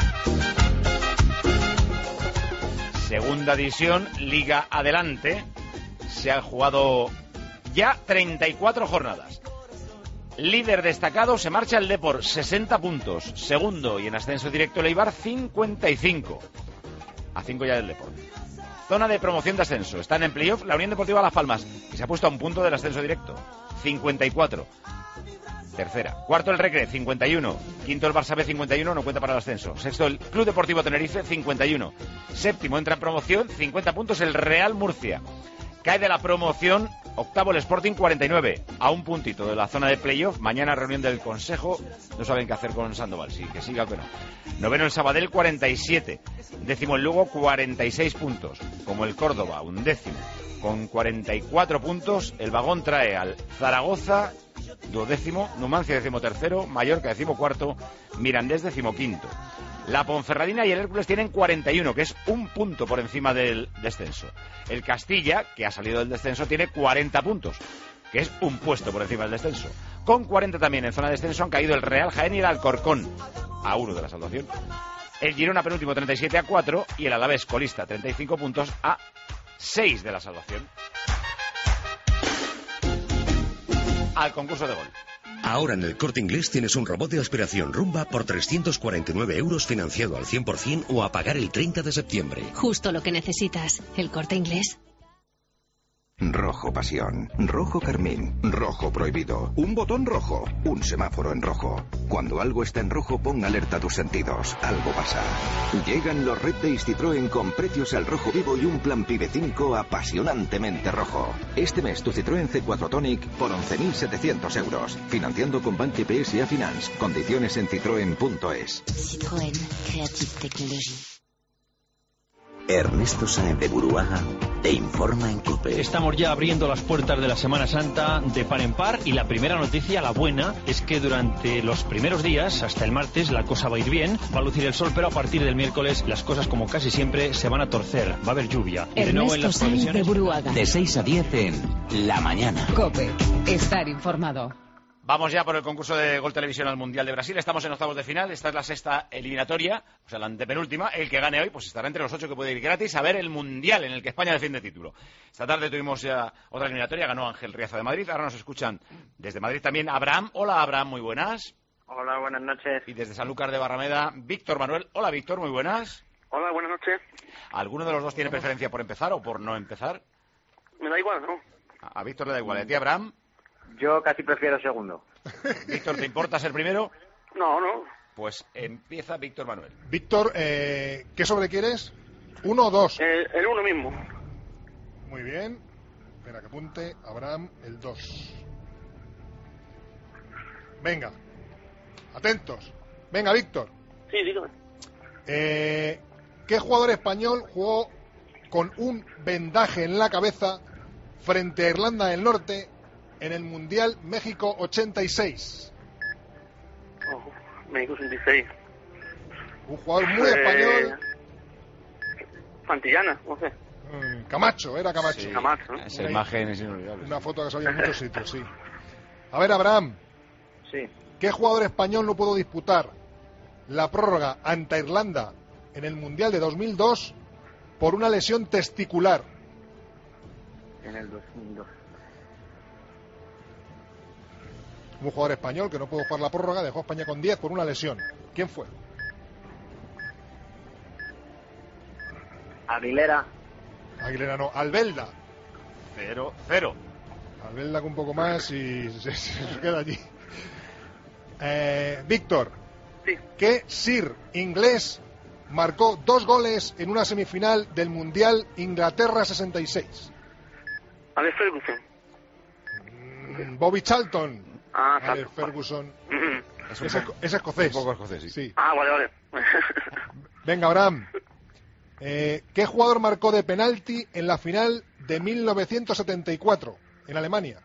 Segunda división, Liga Adelante, se han jugado ya 34 jornadas. Líder destacado se marcha el Depor, 60 puntos. Segundo y en ascenso directo el Eibar, 55. A 5 ya del Depor. Zona de promoción de ascenso. Están en playoff la Unión Deportiva Las Palmas, que se ha puesto a un punto del ascenso directo. 54. Tercera. Cuarto el Recre, 51. Quinto el Barça B, 51, no cuenta para el ascenso. Sexto el Club Deportivo Tenerife, 51. Séptimo entra en promoción, 50 puntos el Real Murcia. Cae de la promoción, octavo el Sporting 49, a un puntito de la zona de playoff. Mañana reunión del Consejo, no saben qué hacer con Sandoval, si que siga o que no. Noveno el Sabadell 47, décimo el Lugo 46 puntos, como el Córdoba, undécimo, con 44 puntos. El Vagón trae al Zaragoza, duodécimo, Numancia decimotercero, Mallorca decimocuarto, Mirandés decimoquinto. La Ponferradina y el Hércules tienen 41, que es un punto por encima del descenso. El Castilla, que ha salido del descenso, tiene 40 puntos, que es un puesto por encima del descenso. Con 40 también en zona de descenso han caído el Real Jaén y el Alcorcón, a 1 de la salvación. El Girona penúltimo 37-4 y el Alavés colista 35 puntos a 6 de la salvación. Al concurso de gol. Ahora en el Corte Inglés tienes un robot de aspiración Rumba por 349 € financiado al 100% o a pagar el 30 de septiembre. Justo lo que necesitas. ¿El Corte Inglés? Rojo pasión, rojo carmín, rojo prohibido, un botón rojo, un semáforo en rojo. Cuando algo está en rojo, pon alerta a tus sentidos, algo pasa. Llegan los Red Days Citroën con precios al rojo vivo y un plan PIBE 5 apasionantemente rojo. Este mes tu Citroën C4 Tonic por 11.700 €, financiando con Banque PSA Finance. Condiciones en citroen.es. Citroën, Creative Technology. Ernesto Sáenz de Buruaga te informa en COPE. Estamos ya abriendo las puertas de la Semana Santa de par en par y la primera noticia, la buena, es que durante los primeros días, hasta el martes, la cosa va a ir bien, va a lucir el sol, pero a partir del miércoles las cosas, como casi siempre, se van a torcer, va a haber lluvia. Y de nuevo en las Sáenz de Buruaga. De 6 a 10 en La Mañana. COPE, estar informado. Vamos ya por el concurso de Gol Televisión al Mundial de Brasil. Estamos en octavos de final. Esta es la sexta eliminatoria, o sea, la antepenúltima. El que gane hoy pues estará entre los 8 que puede ir gratis a ver el Mundial en el que España defiende título. Esta tarde tuvimos ya otra eliminatoria. Ganó Ángel Riaza de Madrid. Ahora nos escuchan desde Madrid también Abraham. Hola, Abraham, muy buenas. Hola, buenas noches. Y desde Sanlúcar de Barrameda, Víctor Manuel. Hola, Víctor, muy buenas. Hola, buenas noches. ¿Alguno de los dos tiene preferencia por empezar o por no empezar? Me da igual, ¿no? A Víctor le da igual. ¿A ti, Abraham? Yo casi prefiero segundo. Víctor, ¿te importa ser primero? No, no. Pues empieza Víctor Manuel. Víctor, ¿qué sobre quieres? ¿1 o 2? El 1 mismo. Muy bien. Espera que apunte. Abraham, el 2. Venga. Atentos. Venga, Víctor. Sí, dígame. ¿Qué jugador español jugó con un vendaje en la cabeza frente a Irlanda del Norte en el Mundial México 86? México 86. Un jugador muy español. Santillana, no sé. Camacho, era Camacho. Sí, Camacho, ¿no? Esa imagen es inolvidable. Una foto que salió en muchos sitios, sí. A ver, Abraham. Sí. ¿Qué jugador español no pudo disputar la prórroga ante Irlanda en el Mundial de 2002 por una lesión testicular? En el 2002. Un jugador español que no pudo jugar la prórroga, dejó a España con 10 por una lesión. ¿Quién fue? Aguilera. Aguilera no, Albelda. 0-0. Albelda con un poco más y se queda allí. Víctor. Sí. ¿Qué Sir inglés marcó 2 goles en una semifinal del Mundial Inglaterra 66? Alex Ferguson. Bobby Charlton. Alex Ferguson. Es escocés. Un poco escocés, sí. Vale. Venga, Abraham. ¿Qué jugador marcó de penalti en la final de 1974 en Alemania?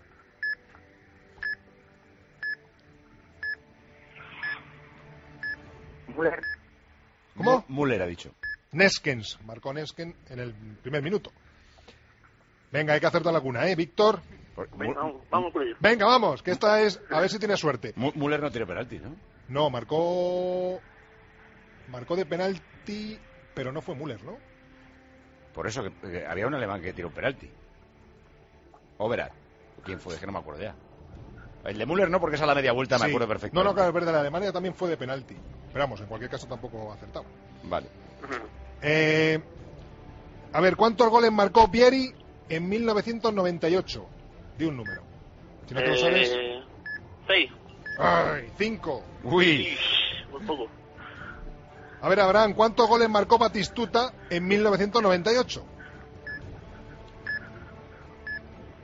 Müller. ¿Cómo? Müller ha dicho. Neskens. Marcó Nesken en el primer minuto. Venga, hay que acertar la cuna, Víctor. Vamos por ello. Venga, vamos, que esta es... A ver si tienes suerte. Müller no tiene penalti, ¿no? No, marcó de penalti, pero no fue Müller, ¿no? Por eso, que había un alemán que tiró un penalti. Overath. ¿Quién fue? Es que no me acuerdo ya. El de Müller no, porque es a la media vuelta, me acuerdo perfectamente. No, claro, es verdad, la Alemania también fue de penalti. Pero vamos, en cualquier caso tampoco ha acertado. Vale. A ver, ¿cuántos goles marcó Vieri en 1998? Di un número. Si no te lo sabes... 6. ¡Ay! 5. Uy. Muy poco. A ver, Abraham, ¿cuántos goles marcó Batistuta en 1998?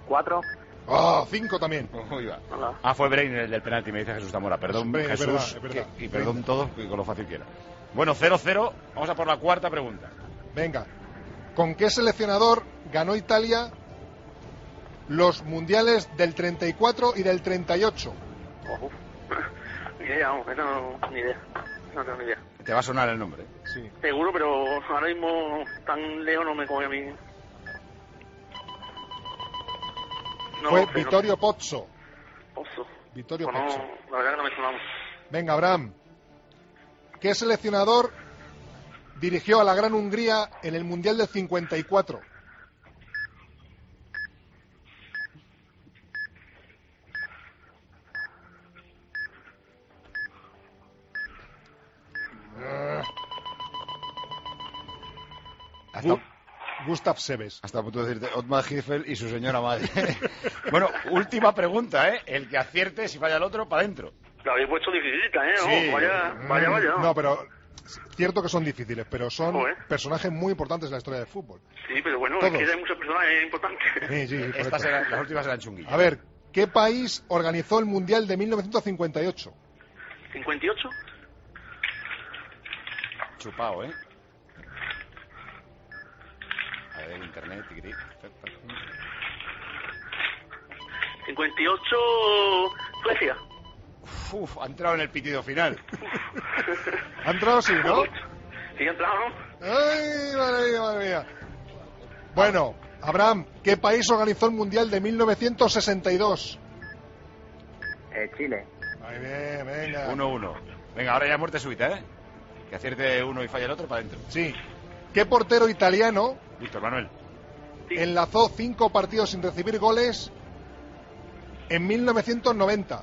4. Ah, 5 también. Fue Breiner el del penalti, me dice Jesús Zamora. Perdón, Es Jesús, verdad, es verdad. y perdón todos, con lo fácil que era. Bueno, 0-0, vamos a por la cuarta pregunta. Venga. ¿Con qué seleccionador ganó Italia los mundiales del 34 y del 38? Ni idea, vamos, ni idea. No tengo ni idea. Te va a sonar el nombre. Sí. Seguro, pero ahora mismo tan lejos no me coge a mí. No, Fue sé, Vittorio Pozzo. Pozzo. Vittorio Pues Pozzo. no, la verdad que no me sonamos. Venga, Abraham. ¿Qué seleccionador dirigió a la Gran Hungría en el Mundial del 54? Gustav Seves. Hasta a punto de decirte Ottmar Hitzfeld y su señora madre. Bueno, última pregunta, ¿eh? El que acierte, si falla el otro, para adentro. La habéis puesto dificilita, ¿eh? Sí. Vaya. No, pero cierto que son difíciles, pero son personajes muy importantes en la historia del fútbol. Sí, pero bueno, Todos. es que hay muchos personajes importantes. Sí, Estas correcto. las últimas eran chunguillas. A ver, ¿qué país organizó el Mundial de 1958? ¿58? Chupao, ¿eh? A ver, internet, 58, Suecia. Ha entrado en el pitido final. ¿Ha entrado, sí, no? Sí, ha entrado, ¿no? ¡Ay, madre mía! Bueno, Abraham, ¿qué país organizó el Mundial de 1962? Chile. Muy bien, venga. 1-1. Venga, ahora ya muerte súbita, ¿eh? Que acierte uno y falla el otro, para adentro. Sí. ¿Qué portero italiano Víctor Manuel. enlazó 5 partidos sin recibir goles en 1990?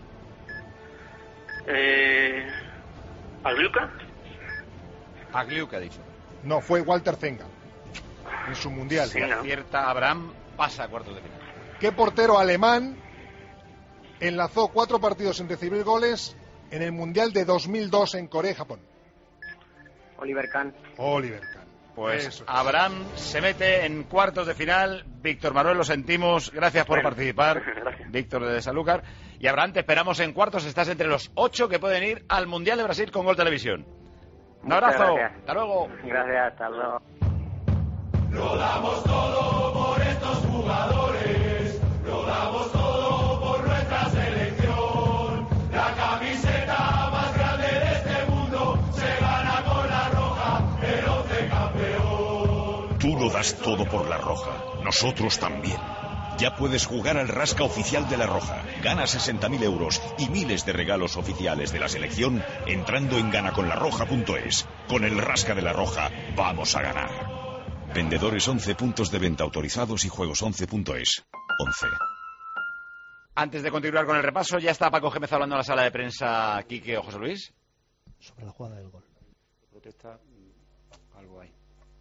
¿Albiuca? Agliuca, ha dicho. No, fue Walter Zenga en su Mundial. Si acierta Abraham, pasa a cuartos de final. ¿Qué portero alemán enlazó 4 partidos sin recibir goles en el Mundial de 2002 en Corea y Japón? Oliver Kahn. Oliver Kahn. Pues Eso es. Abraham se mete en cuartos de final. Víctor Manuel, lo sentimos. Gracias por participar. Gracias. Víctor de Sanlúcar. Y Abraham, te esperamos en cuartos. Estás entre los 8 que pueden ir al Mundial de Brasil con Gol Televisión. Un abrazo. Gracias. Hasta luego. Gracias, hasta luego. Lo damos todo por estos jugadores, lo damos todo por nuestra selección. La camiseta más grande de este mundo se gana con la roja, el 11 campeón. Tú lo das todo por la Roja, nosotros también. Ya puedes jugar al Rasca oficial de la Roja. Gana 60.000 euros y miles de regalos oficiales de la selección entrando en ganaconlarroja.es. Con el Rasca de la Roja vamos a ganar. Vendedores 11 puntos de venta autorizados y juegos11.es. 11. Antes de continuar con el repaso, ya está Paco Gémez hablando en la sala de prensa. Quique o José Luis. Sobre la jugada del gol. Protesta, algo hay.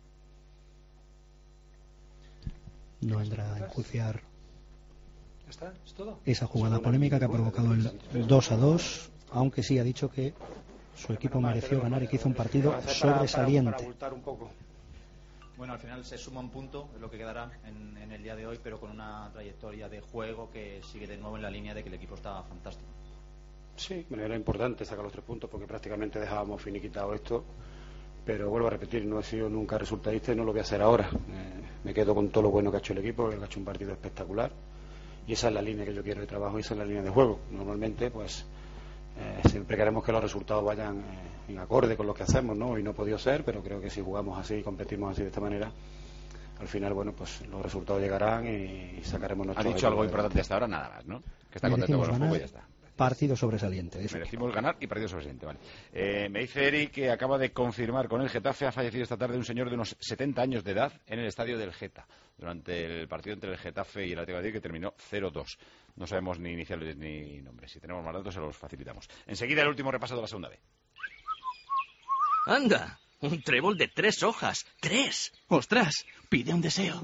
No vendrá a enjuiciar ¿Ya está? ¿Es todo? esa jugada polémica que ha provocado el 2-2, aunque sí ha dicho que su equipo mereció ganar y que hizo un partido sobresaliente. Para abultar un poco. Bueno, al final se suma un punto, es lo que quedará en el día de hoy, pero con una trayectoria de juego que sigue de nuevo en la línea de que el equipo está fantástico. Sí, bueno, era importante sacar los 3 puntos porque prácticamente dejábamos finiquitado esto, pero vuelvo a repetir, no he sido nunca resultadista y no lo voy a hacer ahora. Me quedo con todo lo bueno que ha hecho el equipo, que ha hecho un partido espectacular y esa es la línea que yo quiero de trabajo y esa es la línea de juego. Normalmente, pues siempre queremos que los resultados vayan en acorde con lo que hacemos, ¿no? Hoy no ha podido ser, pero creo que si jugamos así y competimos así de esta manera, al final, bueno, pues los resultados llegarán y sacaremos nuestro... Ha dicho algo importante hasta ahora, nada más, ¿no? Que está contento con el juego y ya está. Partido sobresaliente. Merecimos ganar y partido sobresaliente, vale. Me dice Eric que acaba de confirmar con el Getafe, ha fallecido esta tarde un señor de unos 70 años de edad en el estadio del Geta, durante el partido entre el Getafe y el Atlético de Madrid, que terminó 0-2. No sabemos ni iniciales ni nombres. Si tenemos más datos se los facilitamos. Enseguida el último repaso de la segunda B. ¡Anda! Un trébol de 3 hojas. ¡3! ¡Ostras! Pide un deseo.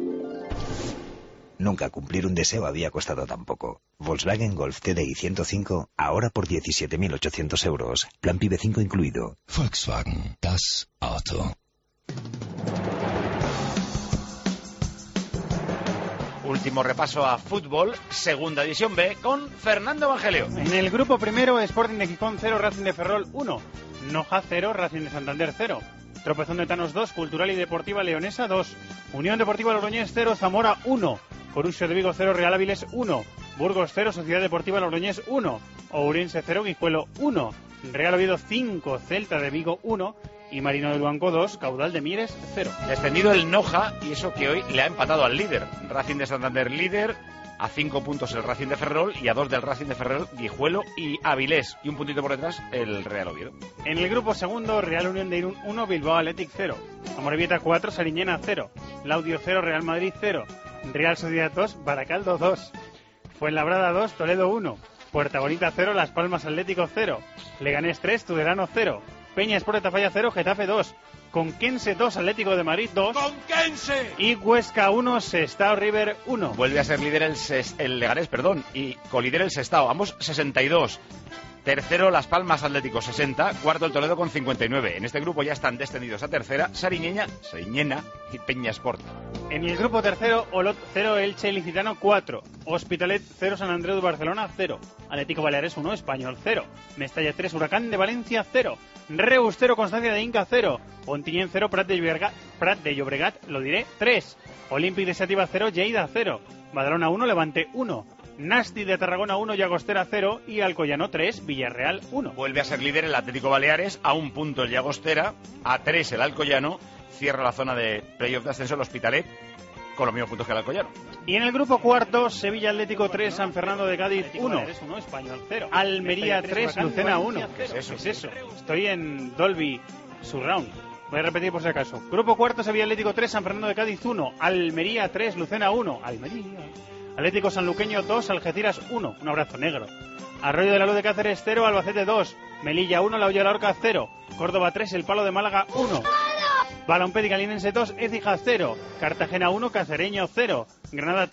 Nunca cumplir un deseo había costado tan poco. Volkswagen Golf TDI 105, ahora por 17.800 euros. Plan PIB 5 incluido. Volkswagen, das Auto. Último repaso a fútbol, segunda división B, con Fernando Evangelio. En el grupo primero, Sporting de Gijón 0, Racing de Ferrol 1, Noja 0, Racing de Santander 0, Tropezón de Tanos 2, Cultural y Deportiva Leonesa 2, Unión Deportiva Logroñés 0, Zamora 1, Corusio de Vigo 0, Real Áviles 1, Burgos 0, Sociedad Deportiva Logroñés 1, Ourense 0, Guijuelo 1, Real Oviedo 5, Celta de Vigo 1 y Marino del Banco 2, Caudal de Mieres 0. Descendido el Noja, y eso que hoy le ha empatado al líder. Racing de Santander líder, a 5 puntos el Racing de Ferrol y a 2 del Racing de Ferrol, Guijuelo y Avilés. Y un puntito por detrás el Real Oviedo. En el grupo segundo, Real Unión de Irún 1, Bilbao Athletic 0, Amorebieta 4, Sariñena 0, Laudio 0, Real Madrid 0, Real Sociedad 2, Baracaldo 2, Fuenlabrada 2, Toledo 1, Puerta Bonita 0, Las Palmas Atlético 0, Leganés 3, Tudelano 0, Peña Sport de Tafalla 0, Getafe 2, Conquense 2, Atlético de Madrid 2, ¡Conquense! y Huesca 1, Sestao River 1. Vuelve a ser líder el Leganés, y colidera el Sestao, ambos 62. Tercero, Las Palmas Atlético 60, cuarto el Toledo con 59. En este grupo ya están descendidos a tercera Sariñena y Peña Sport. En el grupo tercero, Olot 0, Elche Licitano 4, Hospitalet 0, San Andreu de Barcelona 0, Atlético Baleares 1, Español 0, Mestalla 3, Huracán de Valencia 0, Reus 0, Constancia de Inca 0, Ontinyent 0, Prat de Llobregat, 3, Olympic de Sativa 0, Lleida 0, Badalona 1, Levante 1, Nasti de Tarragona 1, Llagostera 0 y Alcoyano 3, Villarreal 1. Vuelve a ser líder el Atlético Baleares, a 1 punto el Llagostera, a 3 el Alcoyano, cierra la zona de playoff de ascenso el Hospitalet, con los mismos puntos que el Alcoyano. Y en el grupo cuarto, Sevilla Atlético 3, San Fernando de Cádiz 1, Español 0, Almería 3, Lucena 1. ¿Qué es eso? Estoy en Dolby Surround. Voy a repetir por si acaso. Grupo cuarto, Sevilla Atlético 3, San Fernando de Cádiz 1, Almería 3, Lucena 1, Almería. Atlético Sanluqueño 2, Algeciras 1, un abrazo negro. Arroyo de la Luz de Cáceres 0, Albacete 2, Melilla 1, La Hoya de la Horca 0, Córdoba 3, El Palo de Málaga 1, Balompédica Calinense 2, Écija 0, Cartagena 1, Cacereño 0, Granada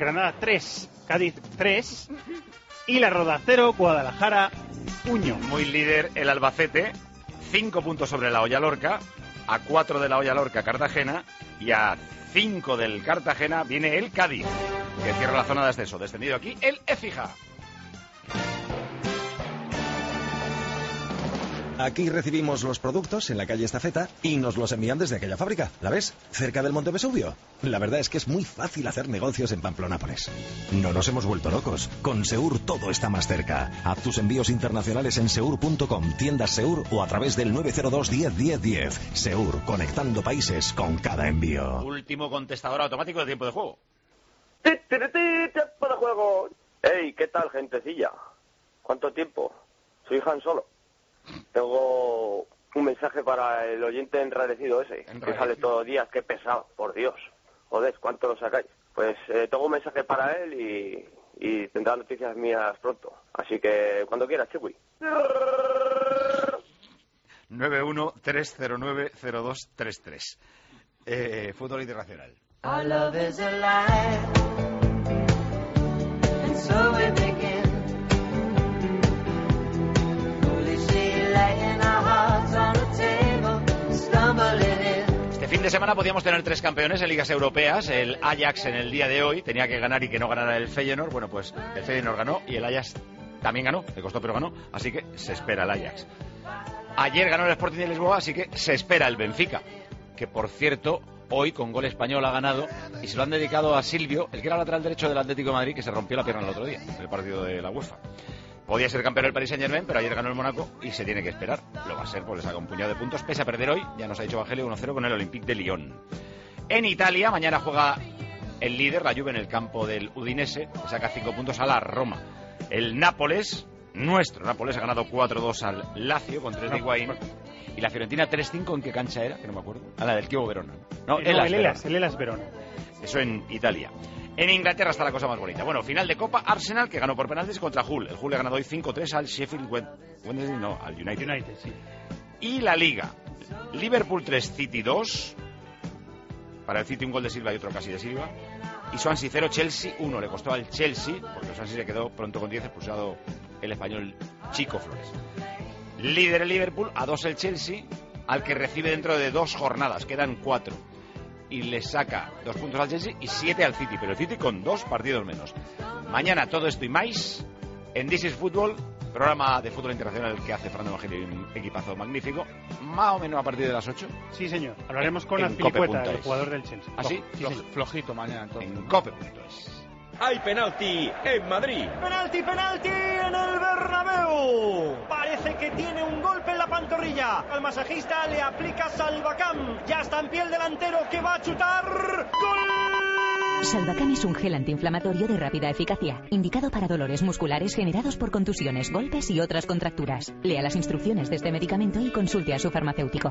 3, Cádiz 3 y La Roda 0, Guadalajara 1. Muy líder el Albacete, 5 puntos sobre La Hoya Lorca, a 4 de La Hoya Lorca Cartagena y a 5 del Cartagena viene el Cádiz, que cierra la zona de ascenso. Descendido aquí el Écija. Aquí recibimos los productos en la calle Estafeta y nos los envían desde aquella fábrica. ¿La ves? Cerca del Monte Vesubio. La verdad es que es muy fácil hacer negocios en Pamplonápolis. No nos hemos vuelto locos. Con Seur todo está más cerca. Haz tus envíos internacionales en seur.com, tiendas Seur o a través del 902 10 10 10. Seur, conectando países con cada envío. Último contestador automático de tiempo de juego. ¡Tiempo de juego! ¡Ey! ¿Qué tal, gentecilla? ¿Cuánto tiempo? Soy Han Solo. Tengo un mensaje para el oyente enrarecido ese, que sale todos los días. ¡Qué pesado! Por Dios. Joder, ¿cuánto lo sacáis? Pues tengo un mensaje para él y tendrá noticias mías pronto. Así que cuando quieras, Chiwi. 913090233. Fútbol internacional. Our love is alive, and so we begin. Foolishly laying our hearts on the table, stumbling in. Este fin de semana podíamos tener 3 campeones en ligas europeas. El Ajax en el día de hoy tenía que ganar y que no ganara el Feyenoord. Bueno, pues el Feyenoord ganó y el Ajax también ganó. Le costó, pero ganó. Así que se espera el Ajax. Ayer ganó el Sporting de Lisboa, así que se espera el Benfica, que por cierto hoy con gol español ha ganado y se lo han dedicado a Silvio, el que era lateral derecho del Atlético de Madrid, que se rompió la pierna el otro día en el partido de la UEFA. Podía ser campeón el Paris Saint-Germain, pero ayer ganó el Mónaco y se tiene que esperar. Lo va a ser, pues le saca un puñado de puntos, pese a perder hoy, ya nos ha dicho Evangelio, 1-0 con el Olympique de Lyon. En Italia, mañana juega el líder, la Juve, en el campo del Udinese, que saca 5 puntos a la Roma. El Nápoles, nuestro Nápoles, ha ganado 4-2 al Lazio con 3 de Higuaín. Y la Fiorentina 3-5, ¿en qué cancha era? Que no me acuerdo. A la del Chievo Verona. No, el Hellas Verona. Eso en Italia. En Inglaterra está la cosa más bonita. Bueno, final de Copa, Arsenal, que ganó por penaltis contra Hull. El Hull le ha ganado hoy 5-3 al Sheffield Wednesday, no, al United. Sí. Y la Liga. Liverpool 3, City 2. Para el City un gol de Silva y otro casi de Silva. Y Swansea 0, Chelsea 1. Le costó al Chelsea, porque el Swansea se quedó pronto con 10, expulsado el español Chico Flores. Líder el Liverpool, a 2 el Chelsea, al que recibe dentro de 2 jornadas, quedan 4. y le saca 2 puntos al Chelsea y 7 al City, pero el City con 2 partidos menos. Mañana todo esto y más en This is Football, programa de fútbol internacional que hace Fernando Evangelio, un equipazo magnífico, más o menos a partir de las 8. Sí, señor. Hablaremos con Azpilicueta, el jugador del Chelsea. ¿Ah, sí? Flojito mañana, entonces. En cope.es. Hay penalti en Madrid. ¡Penalti en el Bernabéu! Parece que tiene un golpe en la pantorrilla. Al masajista le aplica Salvacam. Ya está en pie el delantero que va a chutar. ¡Gol! Salvacam es un gel antiinflamatorio de rápida eficacia, indicado para dolores musculares generados por contusiones, golpes y otras contracturas. Lea las instrucciones de este medicamento y consulte a su farmacéutico.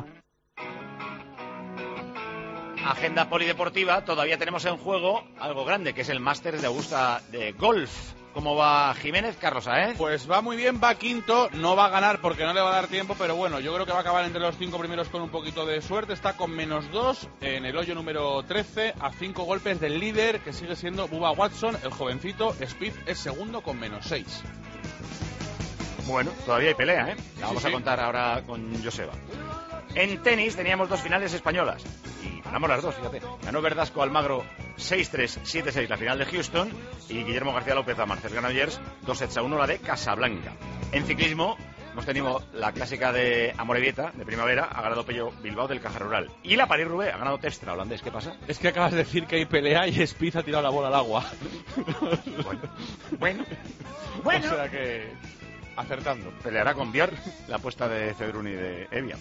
Agenda polideportiva, todavía tenemos en juego algo grande, que es el Masters de Augusta de golf. ¿Cómo va Jiménez, Carlos Saez? Pues va muy bien, va quinto, no va a ganar porque no le va a dar tiempo, pero bueno, yo creo que va a acabar entre los 5 primeros con un poquito de suerte. Está con -2 en el hoyo número 13, a 5 golpes del líder, que sigue siendo Bubba Watson, el jovencito. Spieth es segundo con -6. Bueno, todavía hay pelea, ¿eh? La vamos Sí. a contar ahora con Joseba. En tenis teníamos 2 finales españolas y ganamos las 2, fíjate. Ganó Verdasco Almagro 6-3, 7-6 la final de Houston y Guillermo García López a Marcel Granollers 2-1 la de Casablanca. En ciclismo hemos tenido la clásica de Amorebieta, de primavera, ha ganado Pello Bilbao del Caja Rural. Y la París-Roubaix ha ganado Testra, holandés. ¿Qué pasa? Es que acabas de decir que hay pelea y Spieth ha tirado la bola al agua. Bueno. O sea que... acertando. Peleará con Biar la apuesta de Cedrún y de Evia.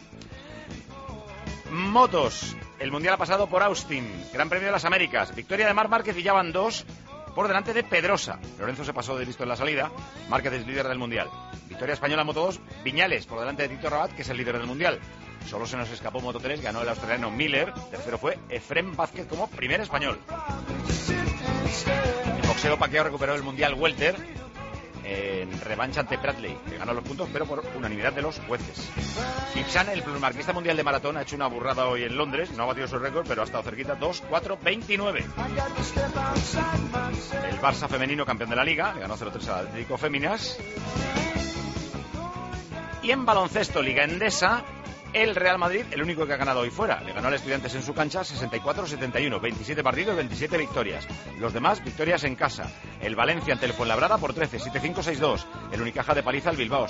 Motos. El Mundial ha pasado por Austin. Gran Premio de las Américas. Victoria de Marc Márquez y ya van 2 por delante de Pedrosa. Lorenzo se pasó de listo en la salida. Márquez es líder del Mundial. Victoria española en Moto 2. Viñales por delante de Tito Rabat, que es el líder del Mundial. Solo se nos escapó Moto 3. Ganó el australiano Miller. Tercero fue Efrem Vázquez como primer español. El boxeo Pacquiao recuperó el Mundial Welter en revancha ante Bradley, que ganó los puntos, pero por unanimidad de los jueces. Ipsan, el plurimarquista mundial de maratón, ha hecho una burrada hoy en Londres, no ha batido su récord, pero ha estado cerquita, 2:4:29. El Barça femenino, campeón de la Liga, le ganó 0-3 al Atlético Féminas. Y en baloncesto, Liga Endesa, el Real Madrid, el único que ha ganado hoy fuera. Le ganó al Estudiantes en su cancha 64-71, 27 partidos, 27 victorias. Los demás, victorias en casa. El Valencia ante el Fuenlabrada por 13, 7-5-6-2. El Unicaja de paliza al Bilbao,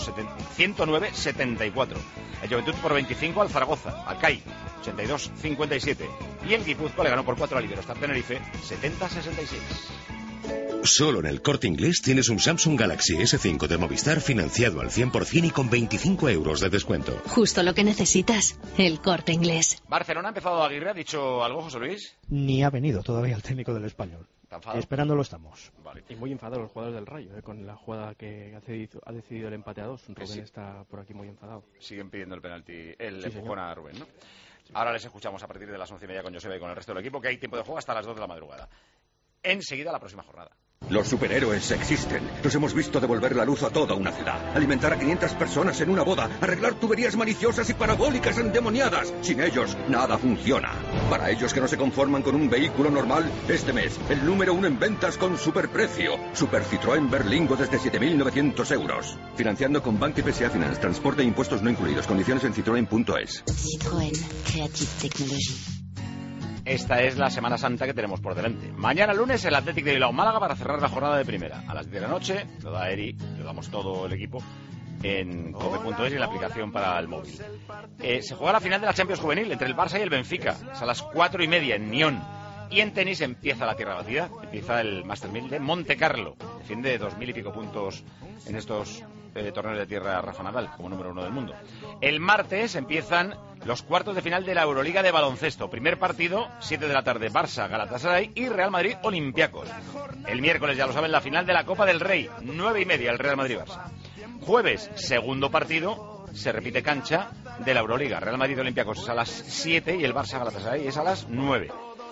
109-74. El Juventud por 25 al Zaragoza, al CAI, 82-57. Y el Guipúzcoa le ganó por 4 al Iberostar Tenerife, 70-66. Solo en el Corte Inglés tienes un Samsung Galaxy S5 de Movistar financiado al 100% y con 25 euros de descuento. Justo lo que necesitas. El Corte Inglés. Barcelona ha empezado Aguirre, ¿ha dicho algo, José Luis? Ni ha venido todavía el técnico del Español. Esperándolo estamos. Vale. Y muy enfadados los jugadores del Rayo, con la jugada que ha decidido el empate a 2. Rubén Sí. está por aquí muy enfadado. Siguen pidiendo el penalti, el Sí, empujón a Rubén, ¿no? Ahora les escuchamos a partir de las 11:30 con Joseba y con el resto del equipo, que hay tiempo de juego hasta las 2 de la madrugada. Enseguida la próxima jornada. Los superhéroes existen. Los hemos visto devolver la luz a toda una ciudad, alimentar a 500 personas en una boda, arreglar tuberías maliciosas y parabólicas endemoniadas. Sin ellos, nada funciona. Para ellos que no se conforman con un vehículo normal, este mes, el número 1 en ventas con superprecio. Super Citroën Berlingo desde 7.900 euros. Financiando con Banque PSA Finance. Transporte e impuestos no incluidos. Condiciones en citroen.es. Citroën. Creative Technology. Esta es la Semana Santa que tenemos por delante. Mañana lunes el Athletic de Bilbao Málaga para cerrar la jornada de primera. A las 10 de la noche, lo da Eri, lo damos todo el equipo en cope.es y en la aplicación para el móvil. Se juega la final de la Champions Juvenil entre el Barça y el Benfica. Es a las 4:30 en Nyon. Y en tenis empieza la tierra batida. Empieza el Master 1000 de Monte Carlo. Defiende 2000 y pico puntos en estos torneos de tierra Rafa Nadal, como número 1 del mundo. El martes empiezan los cuartos de final de la Euroliga de baloncesto. Primer partido, 7 de la tarde, Barça, Galatasaray y Real Madrid, Olympiacos. El miércoles, ya lo saben, la final de la Copa del Rey, 9:30, el Real Madrid-Barça. Jueves, segundo partido, se repite cancha de la Euroliga. Real Madrid, Olympiacos es a las 7 y el Barça, Galatasaray es a las 9.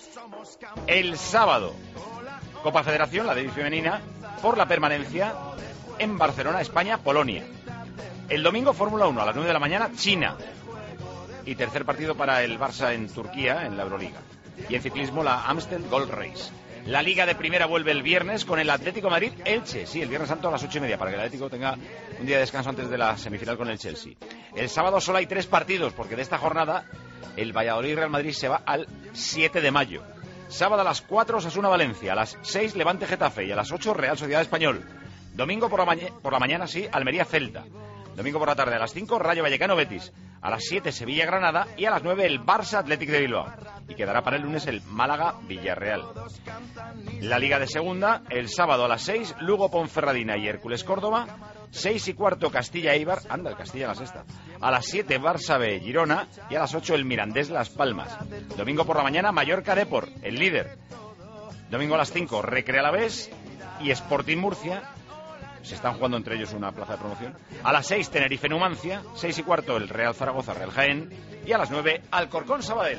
El sábado, Copa Federación, la de femenina, por la permanencia en Barcelona, España, Polonia. El domingo, Fórmula 1, a las 9 de la mañana, China. Y tercer partido para el Barça en Turquía, en la Euroliga. Y en ciclismo, la Amstel Gold Race. La Liga de Primera vuelve el viernes con el Atlético Madrid-Elche. Sí, el Viernes Santo a las 8:30, para que el Atlético tenga un día de descanso antes de la semifinal con el Chelsea. El sábado solo hay 3 partidos, porque de esta jornada el Valladolid-Real Madrid se va al 7 de mayo. Sábado a las 4, Osasuna-Valencia. A las 6, Levante-Getafe. Y a las 8, Real Sociedad Español. Domingo por la mañana, sí, Almería-Celta. Domingo por la tarde a las 5, Rayo Vallecano-Betis. A las 7, Sevilla-Granada. Y a las 9, el Barça-Atlético de Bilbao. Y quedará para el lunes el Málaga-Villarreal. La Liga de Segunda, el sábado a las 6, Lugo-Ponferradina y Hércules-Córdoba. 6 y cuarto, Castilla-Eibar. Anda, el Castilla en la sexta. A las 7, Barça-B-Girona. Y a las 8, el Mirandés-Las Palmas. Domingo por la mañana, Mallorca-Depor, el líder. Domingo a las 5, Recre-Alavés y Sporting Murcia. Se están jugando entre ellos una plaza de promoción. A las 6, Tenerife-Numancia. 6 y cuarto, el Real Zaragoza-Real Jaén. Y a las 9, Alcorcón-Sabadell.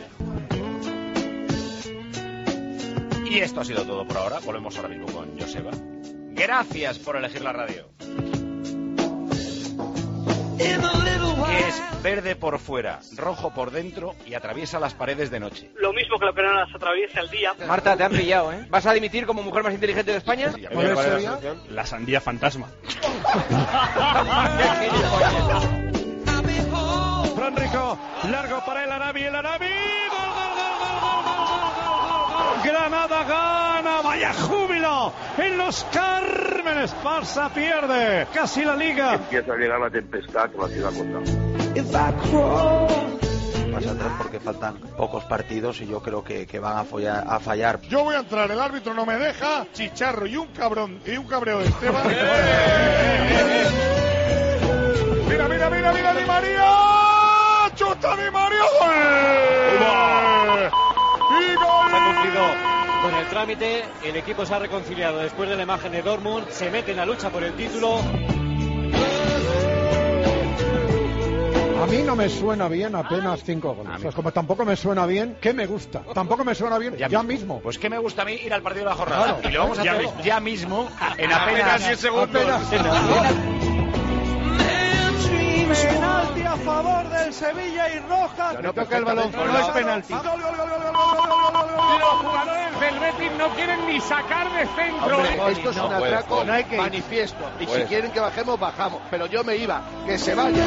Y esto ha sido todo por ahora. Volvemos ahora mismo con Joseba. Gracias por elegir la radio. Es verde por fuera, rojo por dentro y atraviesa las paredes de noche. Lo mismo que lo que no las atraviesa el día. Marta, te han pillado, ¿eh? ¿Vas a dimitir como mujer más inteligente de España? ¿Cuál es el día? La sandía fantasma. Fran Rico, largo para el Arabi, ¡gol! Granada gana, vaya júbilo en los Cármenes. Barça pierde casi la liga. Empieza a llegar la tempestad que va a ser la cosa. Más atrás porque faltan pocos partidos y yo creo que van a fallar. Yo voy a entrar, el árbitro no me deja. Chicharro y un cabrón y un cabreo de Esteban. Mira, Di María. Chuta Di María. ¡Gol! ¡Y gol! Se ha cumplido con el trámite, el equipo se ha reconciliado después de la imagen de Dortmund, se mete en la lucha por el título. A mí no me suena bien apenas 5 goles. Pues como tampoco me suena bien, ¿qué me gusta? Tampoco me suena bien ya mismo. Pues ¿qué me gusta a mí? Ir al partido de la jornada. Claro. Y lo vamos a hacer ya mismo, en apenas 10 segundos. Penalti a favor del Sevilla y Rojas. No toca el balón, no es penalti. Los jugadores del Betis no quieren ni sacar de centro. Hombre, esto es un atraco manifiesto. Y si quieren que bajemos, bajamos. Pero yo me iba. Que se vaya.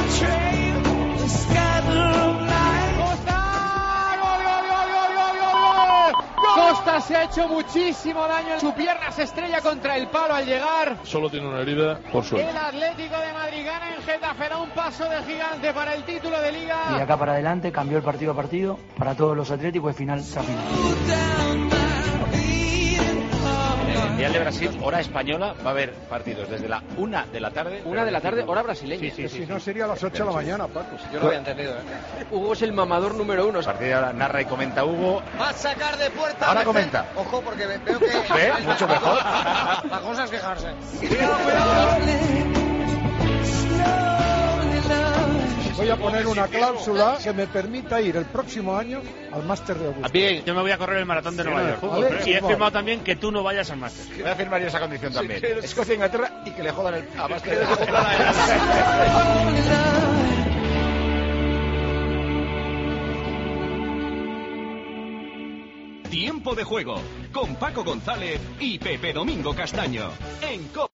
Costa se ha hecho muchísimo daño. Su pierna se estrella contra el palo al llegar. Solo tiene una herida por suerte. El Atlético de Madrid gana en Getafe, da un paso de gigante para el título de Liga. Y de acá para adelante cambió el partido a partido para todos los atléticos y final tras final. En el Mundial de Brasil, hora española, va a haber partidos desde la 1 de la tarde. 1 de la tarde, hora brasileña. Sí. Si no sería a las 8 de la mañana, Paco. Yo no lo había entendido, ¿eh? Hugo es el mamador número 1. A partir de ahora narra y comenta Hugo. Va a sacar de puerta. Ahora comenta. Ojo, porque veo que... ¿Ve? Mucho mejor. La cosa es quejarse. Voy a poner una cláusula que me permita ir el próximo año al Máster de Augusta. Bien, yo me voy a correr el maratón de Nueva York. ¿Vale? Y he firmado también que tú no vayas al Máster. Voy a firmar esa condición también. Escocia, Inglaterra y que le jodan el Máster. Tiempo de juego con Paco González y Pepe Domingo Castaño en